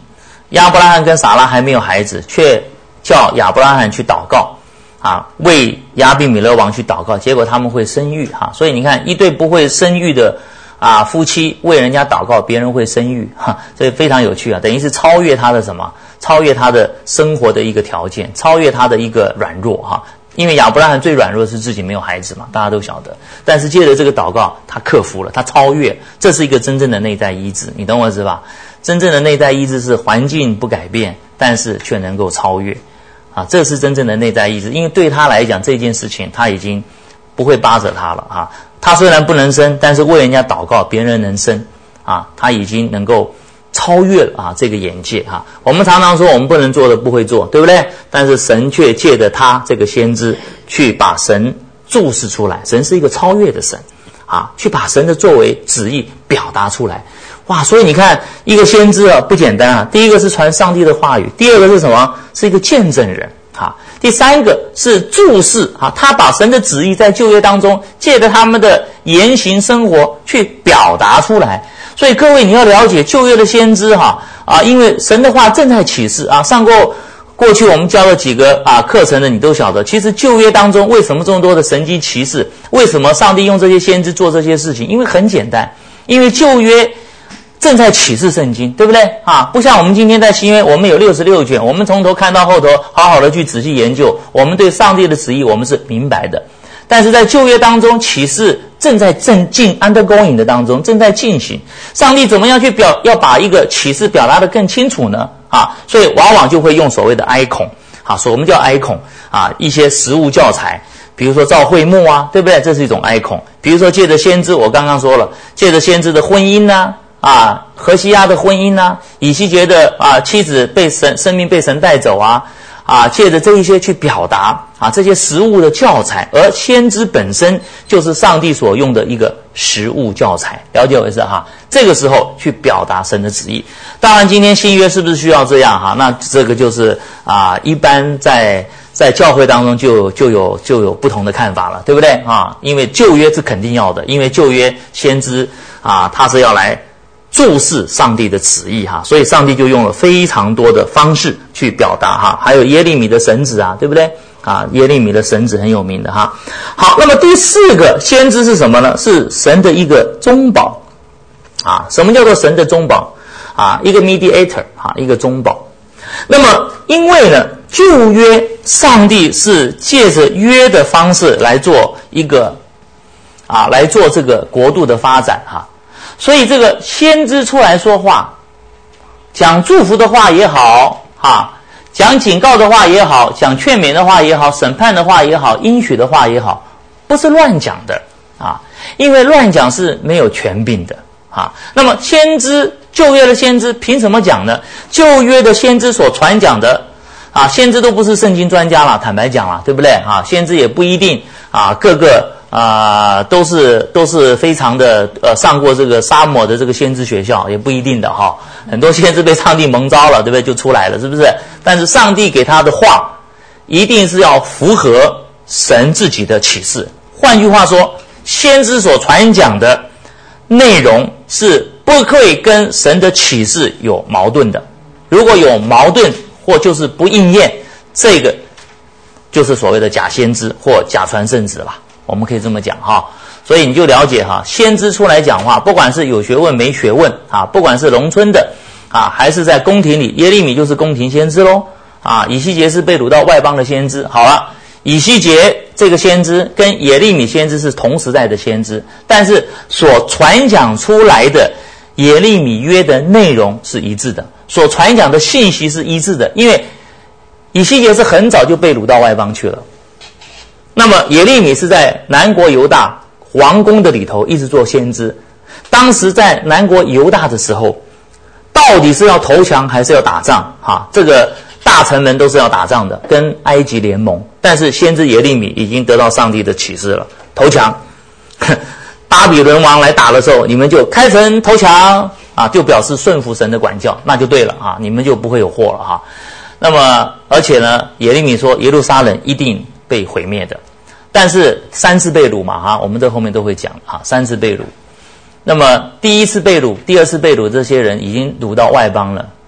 亚伯拉罕跟撒拉还没有孩子，却叫亚伯拉罕去祷告啊，为亚比米勒王去祷告，结果他们会生育哈。所以你看，一对不会生育的夫妻为人家祷告，别人会生育哈，所以非常有趣啊，等于是超越他的什么？超越他的生活的一个条件，超越他的一个软弱哈。因为亚伯拉罕最软弱的是自己没有孩子嘛，大家都晓得。但是借着这个祷告，他克服了，他超越，这是一个真正的内在医治，你懂我意思吧？真正的内在医治是环境不改变，但是却能够超越啊，这是真正的内在医治。因为对他来讲，这件事情他已经不会扒着他了啊。他虽然不能生，但是为人家祷告，别人能生啊，他已经能够超越了啊这个眼界哈。我们常常说我们不能做的不会做，对不对？但是神却借着他这个先知去把神注释出来，神是一个超越的神啊，去把神的作为旨意表达出来。哇，所以你看一个先知啊不简单啊，第一个是传上帝的话语，第二个是什么？是一个见证人啊，第三个是注释啊，他把神的旨意在旧约当中借着他们的言行生活去表达出来。所以各位你要了解旧约的先知因为神的话正在启示啊，过去我们教了几个课程的，你都晓得，其实旧约当中为什么这么多的神迹奇事，为什么上帝用这些先知做这些事情？因为很简单，因为旧约正在启示圣经，对不对啊？不像我们今天在新约，我们有66卷，我们从头看到后头，好好的去仔细研究，我们对上帝的旨意我们是明白的。但是在旧约当中，启示正在undergoing 的当中，正在进行。上帝怎么样去要把一个启示表达得更清楚呢？所以往往就会用所谓的icon所以我们叫icon一些实物教材，比如说造会幕对不对？这是一种icon。比如说借着先知，我刚刚说了，借着先知的婚姻何西阿的婚姻以西结的妻子生命被神带走借着这一些去表达这些实物的教材，而先知本身就是上帝所用的一个实物教材，了解我意思这个时候去表达神的旨意。当然今天新约是不是需要这样那这个就是一般在教会当中就有不同的看法了，对不对因为旧约是肯定要的，因为旧约先知他是要来注释上帝的旨意所以上帝就用了非常多的方式去表达还有耶利米的神旨对不对耶利米的神旨很有名的好，那么第四个先知是什么呢？是神的一个中保什么叫做神的中保一个 mediator 一个中保。那么因为呢旧约上帝是借着约的方式来做一个来做这个国度的发展所以这个先知出来说话，讲祝福的话也好讲警告的话也好，讲劝勉的话也好，审判的话也好，应许的话也好，不是乱讲的因为乱讲是没有权柄的那么先知，旧约的先知凭什么讲呢？旧约的先知所传讲的先知都不是圣经专家了，坦白讲了，对不对先知也不一定各个都是非常的上过这个沙漠的这个先知学校，也不一定的很多先知被上帝蒙召了，对不对？就出来了，是不是？但是上帝给他的话一定是要符合神自己的启示。换句话说，先知所传讲的内容是不可以跟神的启示有矛盾的。如果有矛盾或就是不应验，这个就是所谓的假先知或假传圣旨了，我们可以这么讲所以你就了解先知出来讲话，不管是有学问没学问不管是农村的还是在宫廷里，耶利米就是宫廷先知咯以西结是被掳到外邦的先知。好了，以西结这个先知跟耶利米先知是同时代的先知，但是所传讲出来的耶利米约的内容是一致的，所传讲的信息是一致的，因为以西结是很早就被掳到外邦去了，那么耶利米是在南国犹大王宫的里头一直做先知。当时在南国犹大的时候，到底是要投降还是要打仗这个大臣们都是要打仗的，跟埃及联盟。但是先知耶利米已经得到上帝的启示了，投降巴比伦王来打的时候，你们就开城投降就表示顺服神的管教，那就对了你们就不会有祸了那么而且呢，耶利米说耶路撒冷一定被毁灭的，但是3次被掳嘛我们这后面都会讲3次被掳。那么第一次被掳，第二次被掳，这些人已经掳到外邦了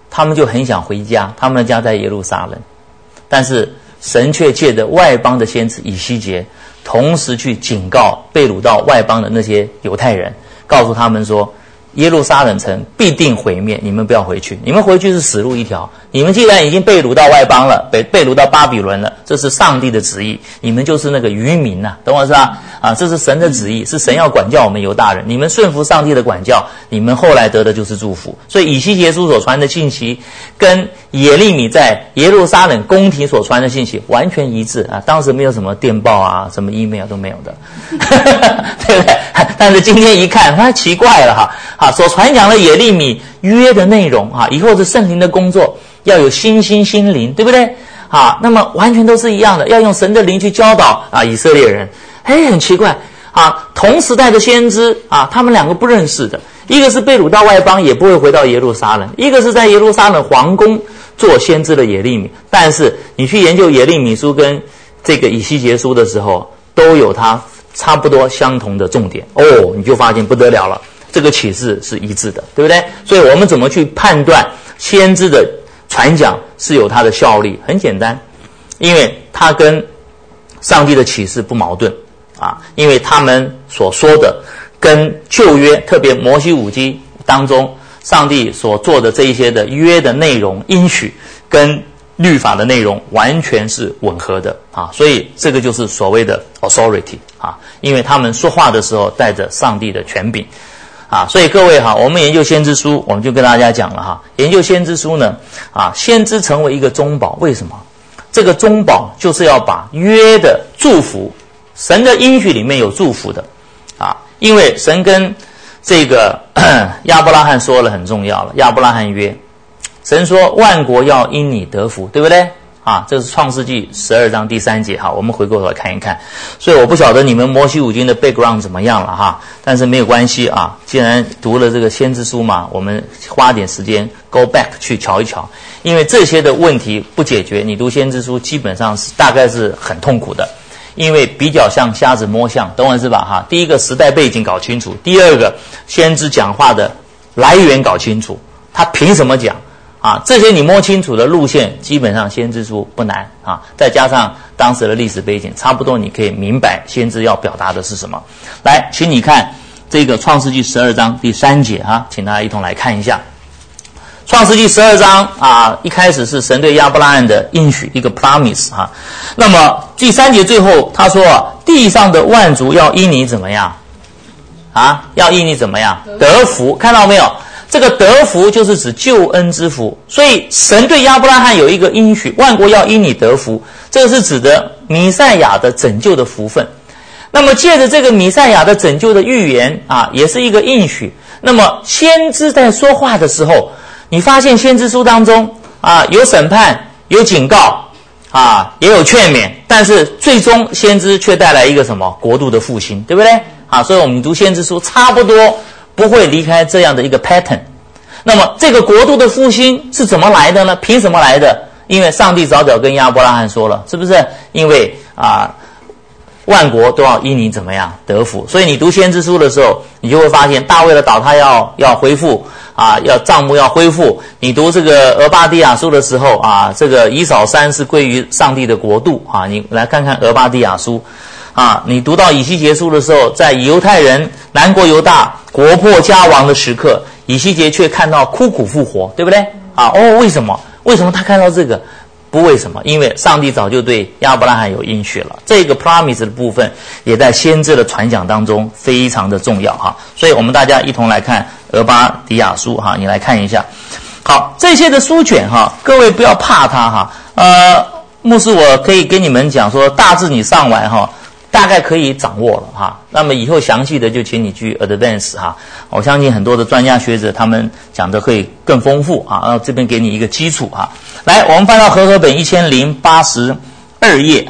他们就很想回家，他们的家在耶路撒冷，但是神却借着外邦的先知以西结，同时去警告被掳到外邦的那些犹太人，告诉他们说，耶路撒冷城必定毁灭，你们不要回去，你们回去是死路一条。你们既然已经被掳到外邦了，被掳到巴比伦了，这是上帝的旨意，你们就是那个渔民啊，懂我是吧？这是神的旨意，是神要管教我们犹大人，你们顺服上帝的管教，你们后来得的就是祝福。所以以西结书所传的信息跟耶利米在耶路撒冷宫廷所传的信息完全一致啊！当时没有什么电报啊，什么 email 都没有的，对不对？但是今天一看，他奇怪了哈，所传讲的耶利米约的内容啊，以后是圣灵的工作，要有心灵，对不对？那么完全都是一样的，要用神的灵去教导以色列人。很奇怪同时代的先知他们两个不认识的，一个是被掳到外邦，也不会回到耶路撒冷；一个是在耶路撒冷皇宫做先知的耶利米。但是你去研究耶利米书跟这个以西结书的时候，都有它差不多相同的重点你就发现不得了了，这个启示是一致的，对不对？所以我们怎么去判断先知的传讲是有它的效力？很简单，因为它跟上帝的启示不矛盾因为他们所说的跟旧约，特别摩西五经当中上帝所做的这一些的约的内容应许跟律法的内容完全是吻合的所以这个就是所谓的 authority 因为他们说话的时候带着上帝的权柄所以各位我们研究先知书，我们就跟大家讲了研究先知书呢先知成为一个中保，为什么？这个中保就是要把约的祝福，神的应许里面有祝福的因为神跟这个亚伯拉罕说了很重要了，亚伯拉罕约，神说万国要因你得福，对不对这是创世纪12章第3节我们回过头来看一看。所以我不晓得你们摩西五经的 background 怎么样了但是没有关系既然读了这个先知书嘛，我们花点时间 go back 去瞧一瞧，因为这些的问题不解决，你读先知书基本上是大概是很痛苦的，因为比较像瞎子摸象，懂我是吧第一个时代背景搞清楚，第二个先知讲话的来源搞清楚，他凭什么讲这些你摸清楚的路线，基本上先知书不难再加上当时的历史背景，差不多你可以明白先知要表达的是什么。来，请你看这个创世纪12章第3节请大家一同来看一下。创世纪12章一开始是神对亚伯拉罕的应许，一个 promise 那么第3节最后他说地上的万族要因你怎么样要因你怎么样得福，看到没有？这个得福就是指救恩之福，所以神对亚伯拉罕有一个应许，万国要因你得福，这个是指的弥赛亚的拯救的福分。那么借着这个弥赛亚的拯救的预言也是一个应许。那么先知在说话的时候，你发现先知书当中有审判，有警告也有劝勉，但是最终先知却带来一个什么？国度的复兴，对不对所以我们读先知书差不多不会离开这样的一个 pattern。 那么这个国度的复兴是怎么来的呢？凭什么来的？因为上帝早早跟亚伯拉罕说了，是不是？因为万国都要因你怎么样得福。所以你读先知书的时候，你就会发现大卫的倒塌要恢复要帐幕要恢复。你读这个俄巴底亚书的时候这个以扫山是归于上帝的国度你来看看俄巴底亚书你读到以西结书的时候，在犹太人南国犹大国破家亡的时刻，以西结却看到枯骨复活，对不对为什么？为什么他看到这个？不为什么，因为上帝早就对亚伯拉罕有应许了。这个 promise 的部分也在先知的传讲当中非常的重要所以我们大家一同来看俄巴底亚书你来看一下。好，这些的书卷各位不要怕它牧师我可以跟你们讲说，大致你上完大概可以掌握了那么以后详细的就请你去 advance 我相信很多的专家学者他们讲的会更丰富然后这边给你一个基础来，我们翻到和合本1082页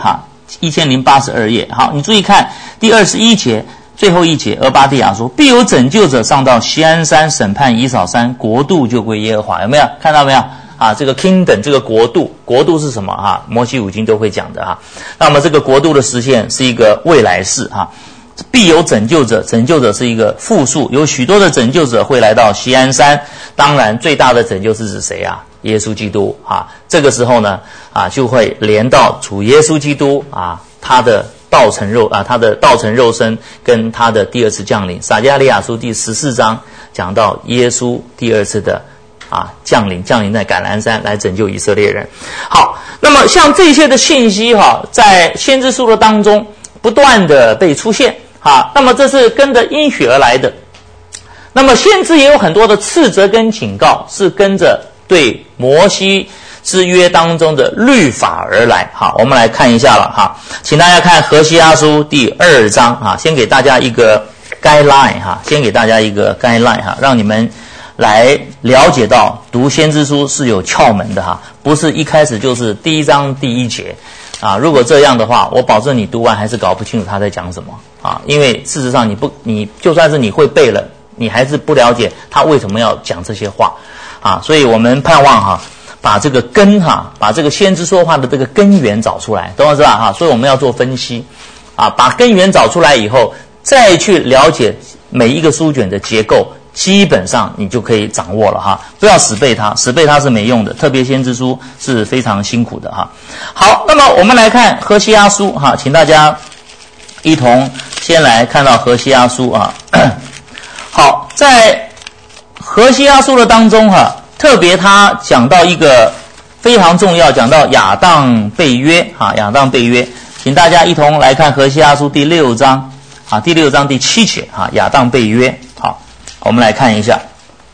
1082页好，你注意看第21节最后一节，俄巴底亚说必有拯救者上到锡安山审判以扫山，国度就归耶和华。有没有看到没有这个 kingdom 这个国度是什么摩西五经都会讲的那么这个国度的实现是一个未来式必有拯救者，拯救者是一个复数，有许多的拯救者会来到锡安山。当然最大的拯救是指谁耶稣基督啊。这个时候呢就会连到主耶稣基督他的道成肉身跟他的第二次降临。撒迦利亚书第14章讲到耶稣第二次的降临在橄榄山来拯救以色列人。好，那么像这些的信息在先知书的当中不断的被出现那么这是跟着应许而来的。那么先知也有很多的斥责跟警告，是跟着对摩西之约当中的律法而来。好，我们来看一下了请大家看何西阿书第2章先给大家一个 guideline 让你们来了解到读先知书是有窍门的不是一开始就是第1章第1节如果这样的话，我保证你读完还是搞不清楚他在讲什么因为事实上你就算是你会背了，你还是不了解他为什么要讲这些话所以我们盼望把这个根把这个先知说话的这个根源找出来，懂我是吧所以我们要做分析把根源找出来以后，再去了解每一个书卷的结构，基本上你就可以掌握了不要死背它是没用的，特别先知书是非常辛苦的好，那么我们来看何西阿书请大家一同先来看到何西阿书好，在何西阿书的当中特别他讲到一个非常重要，讲到亚当被约请大家一同来看何西阿书第6章第6章第7节亚当被约。好，我们来看一下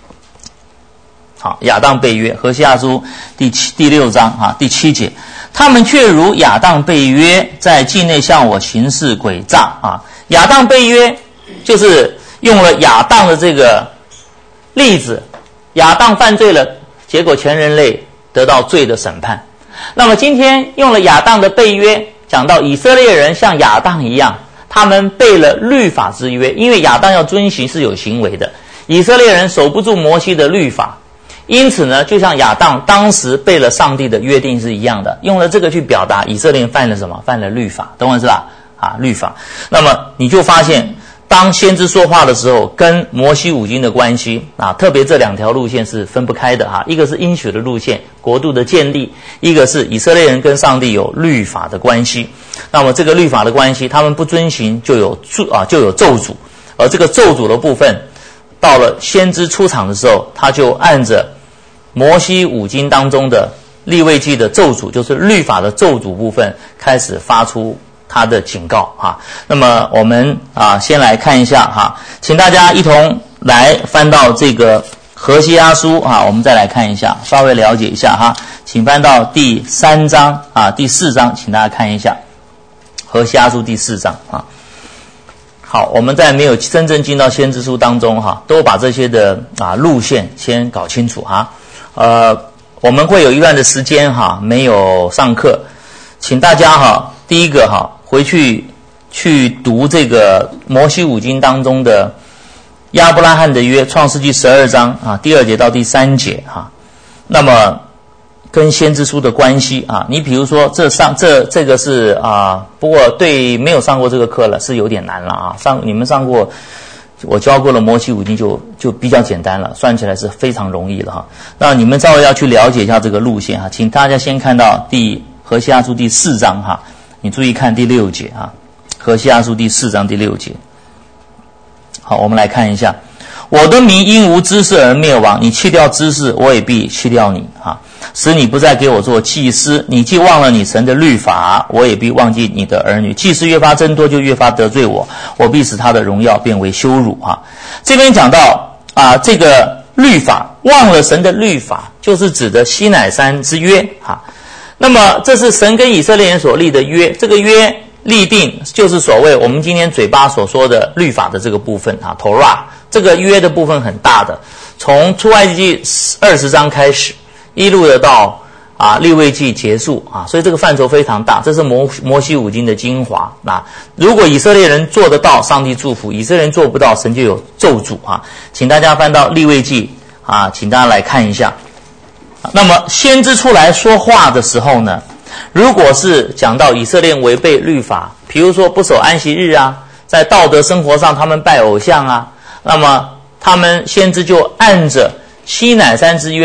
亚当被约，何西阿书第6章第7节，他们却如亚当被约，在境内向我行事诡诈亚当被约就是用了亚当的这个例子，亚当犯罪了，结果全人类得到罪的审判。那么今天用了亚当的被约，讲到以色列人像亚当一样，他们背了律法之约，因为亚当要遵行是有行为的，以色列人守不住摩西的律法，因此呢，就像亚当当时背了上帝的约定是一样的，用了这个去表达以色列人犯了什么？犯了律法，懂我是吧？律法。那么你就发现当先知说话的时候，跟摩西五经的关系特别这2条路线是分不开的一个是应许的路线，国度的建立，一个是以色列人跟上帝有律法的关系。那么这个律法的关系，他们不遵行就有咒诅，而这个咒诅的部分，到了先知出场的时候，他就按着摩西五经当中的利未记的咒诅，就是律法的咒诅部分，开始发出他的警告那么我们先来看一下请大家一同来翻到这个何西阿书我们再来看一下，稍微了解一下请翻到第3章第4章，请大家看一下何西阿书第4章好，我们在没有真正进到先知书当中都把这些的路线先搞清楚我们会有一段的时间没有上课，请大家第一个回去读这个摩西五经当中的亚伯拉罕的约，创世纪12章第2节到第3节那么跟先知书的关系你比如说这个是不过对没有上过这个课了是有点难了你们上过，我教过了摩西五经就比较简单了，算起来是非常容易了那你们稍微要去了解一下这个路线请大家先看到何西阿书第4章你注意看第6节何西阿书第4章第6节。好，我们来看一下，我的民因无知识而灭亡，你弃掉知识，我也必弃掉你使你不再给我做祭司，你既忘了你神的律法，我也必忘记你的儿女。祭司越发增多，就越发得罪我，我必使他的荣耀变为羞辱这边讲到这个律法，忘了神的律法，就是指的西乃山之约那么这是神跟以色列人所立的约，这个约立定就是所谓我们今天嘴巴所说的律法的这个部分Torah， 这个约的部分很大的，从出埃及记20章开始，一路的到利未记结束所以这个范畴非常大，这是摩西五经的精华如果以色列人做得到，上帝祝福；以色列人做不到，神就有咒诅请大家翻到利未记请大家来看一下。那么先知出来说话的时候呢，如果是讲到以色列违背律法，比如说不守安息日在道德生活上他们拜偶像那么他们先知就按着西乃山之约的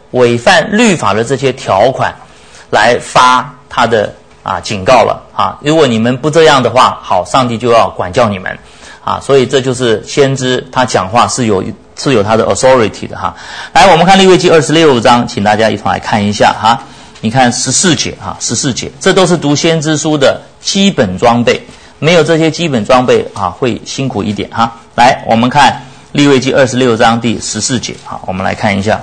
违反律法的这些条款来发他的警告了啊！如果你们不这样的话，好，上帝就要管教你们啊！所以这就是先知他讲话是有他的 authority 的哈。来，我们看利未记26章，请大家一同来看一下哈。你看14节哈，14节，这都是读先知书的基本装备，没有这些基本装备啊，会辛苦一点哈。来，我们看利未记26章第14节，好，我们来看一下。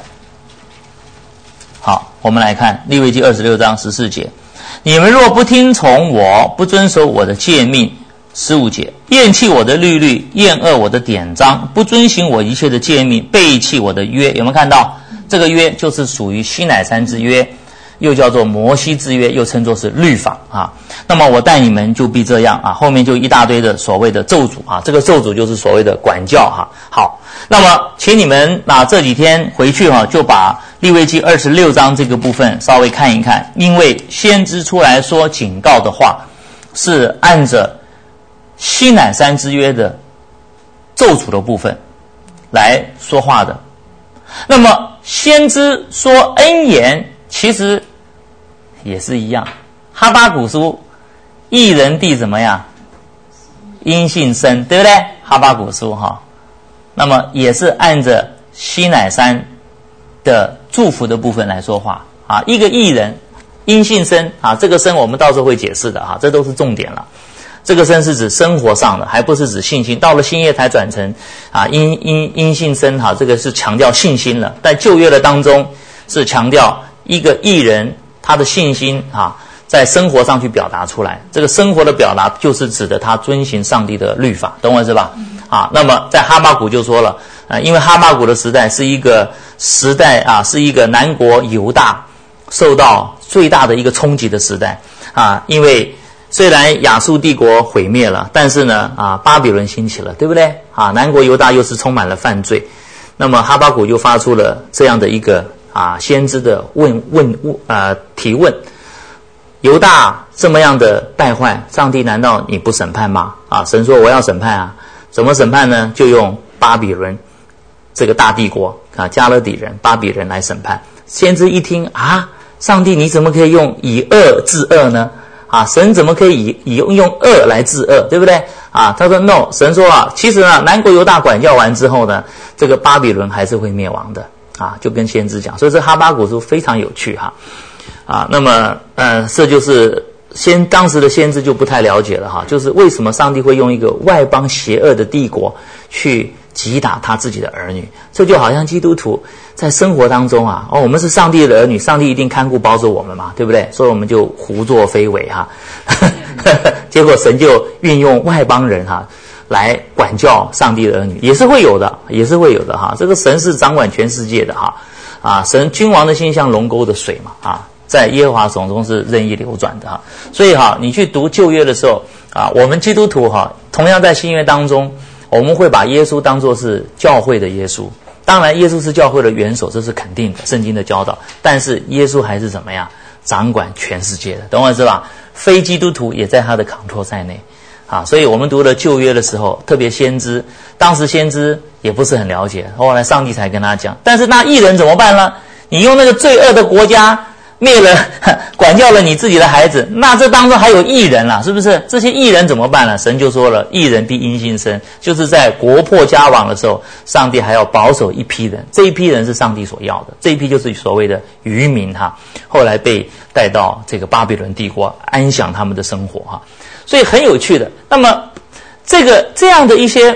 好，我们来看利未记26章14节。你们若不听从我，不遵守我的诫命，15节，厌弃我的律例，厌恶我的典章，不遵行我一切的诫命，背弃我的约。有没有看到这个约就是属于西乃山之约，又叫做摩西之约，又称作是律法啊。那么我待你们就必这样啊，后面就一大堆的所谓的咒诅啊，这个咒诅就是所谓的管教哈。好，那么请你们这几天回去就把利未记26章这个部分稍微看一看，因为先知出来说警告的话是按着西乃山之约的咒诅的部分来说话的。那么先知说恩言其实也是一样，哈巴谷书义人地怎么样？因信生，对不对？哈巴谷书那么也是按着西乃山的祝福的部分来说话啊。一个义人因信生啊，这个生我们到时候会解释的啊，这都是重点了。这个生是指生活上的，还不是指信心。到了新约才转成因信生这个是强调信心了。在旧约的当中是强调一个义人他的信心在生活上去表达出来。这个生活的表达就是指的他遵行上帝的律法，懂我意思吧？那么在哈巴谷就说了，因为哈巴谷的时代是一个时代是一个南国犹大受到最大的一个冲击的时代因为虽然亚述帝国毁灭了，但是呢巴比伦兴起了，对不对南国犹大又是充满了犯罪。那么哈巴谷就发出了这样的一个先知的提问：犹大这么样的败坏，上帝难道你不审判吗？神说我要审判怎么审判呢？就用巴比伦这个大帝国加勒底人巴比人来审判。先知一听上帝你怎么可以用以恶治恶呢？神怎么可以用恶来治恶，对不对他说 no， 神说其实南国犹大管教完之后呢，这个巴比伦还是会灭亡的就跟先知讲。所以这哈巴谷书非常有趣那么这就是当时的先知就不太了解了就是为什么上帝会用一个外邦邪恶的帝国去击打他自己的儿女。这就好像基督徒在生活当中我们是上帝的儿女，上帝一定看顾保守我们嘛，对不对？所以我们就胡作非为结果神就运用外邦人来管教上帝的儿女，也是会有的这个神是掌管全世界的神君王的心像龙沟的水嘛在耶和华手中是任意流转的所以你去读旧约的时候我们基督徒同样在新约当中，我们会把耶稣当作是教会的耶稣。当然耶稣是教会的元首，这是肯定的，圣经的教导。但是耶稣还是怎么样掌管全世界的，懂我意思吧？非基督徒也在他的 control 在内所以我们读了旧约的时候，特别先知，当时先知也不是很了解，后来上帝才跟他讲。但是那义人怎么办呢？你用那个罪恶的国家灭了管教了你自己的孩子，那这当中还有义人是不是？这些义人怎么办呢？神就说了，义人必因信生，就是在国破家亡的时候，上帝还要保守一批人，这一批人是上帝所要的，这一批就是所谓的渔民后来被带到这个巴比伦帝国安享他们的生活所以很有趣的。那么这样的一些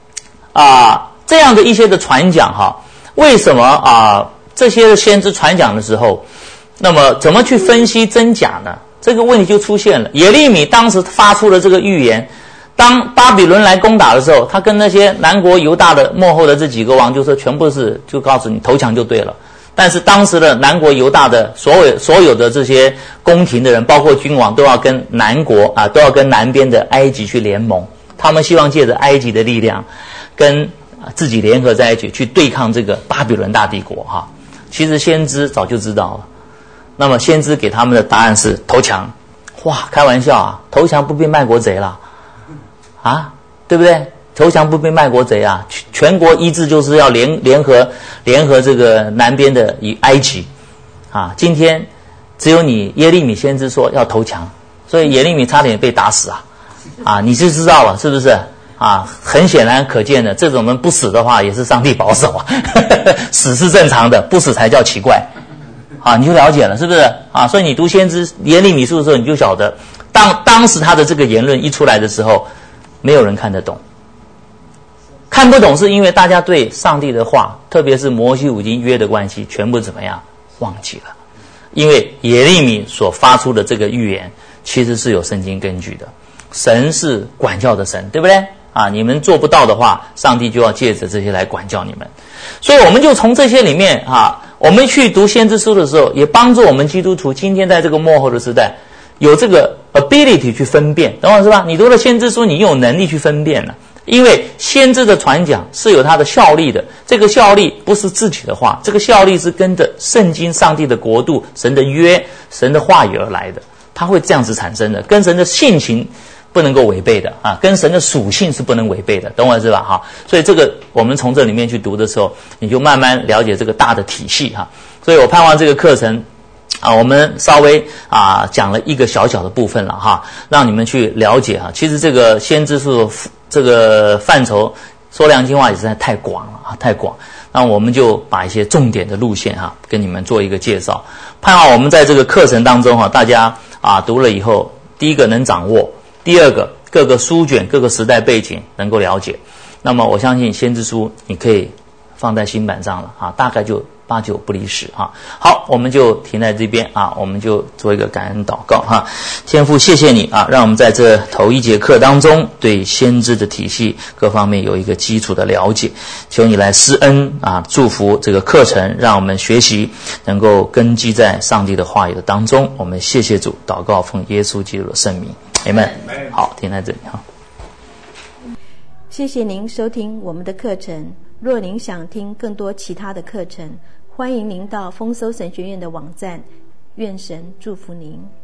的传讲为什么这些先知传讲的时候，那么怎么去分析真假呢？这个问题就出现了。耶利米当时发出了这个预言，当巴比伦来攻打的时候，他跟那些南国犹大的末后的这几个王就说全部就告诉你投降就对了。但是当时的南国犹大的所有的这些宫廷的人，包括君王，都要跟都要跟南边的埃及去联盟，他们希望借着埃及的力量跟自己联合在一起去对抗这个巴比伦大帝国其实先知早就知道了。那么先知给他们的答案是投降。哇，开玩笑投降不变卖国贼了对不对？ 投降不被卖国贼啊，全国一致就是要联合这个南边的埃及啊。今天只有你耶利米先知说要投降，所以耶利米差点被打死啊，你就知道了是不是啊？很显然可见的，这种人不死的话也是上帝保守啊，死是正常的，不死才叫奇怪啊，你就了解了是不是啊？所以你读先知耶利米书的时候，你就晓得当时他的这个言论一出来的时候，没有人看得懂。看不懂是因为大家对上帝的话，特别是摩西五经约的关系，全部怎么样忘记了。因为耶利米所发出的这个预言其实是有圣经根据的，神是管教的神，对不对啊？你们做不到的话，上帝就要借着这些来管教你们。所以我们就从这些里面我们去读先知书的时候，也帮助我们基督徒今天在这个末后的时代有这个 ability 去分辨，懂我是吧？你读了先知书，你有能力去分辨了。因为先知的传讲是有它的效力的，这个效力不是自己的话，这个效力是跟着圣经上帝的国度、神的约、神的话语而来的，它会这样子产生的，跟神的性情不能够违背的跟神的属性是不能违背的，懂我是吧所以这个我们从这里面去读的时候，你就慢慢了解这个大的体系所以我盼望这个课程我们稍微讲了一个小小的部分了让你们去了解其实这个先知书这个范畴说良心话也实在太广了太广。那我们就把一些重点的路线跟你们做一个介绍，盼望我们在这个课程当中大家读了以后，第一个能掌握，第二个各个书卷各个时代背景能够了解。那么我相信先知书你可以放在心板上了大概就8、9不离10好，我们就停在这边我们就做一个感恩祷告天父，谢谢你让我们在这头一节课当中对先知的体系各方面有一个基础的了解，求你来施恩祝福这个课程，让我们学习能够根基在上帝的话语的当中。我们谢谢主，祷告奉耶稣基督的圣名 Amen。 好，停在这里谢谢您收听我们的课程，若您想听更多其他的课程，欢迎您到丰收神学院的网站，愿神祝福您。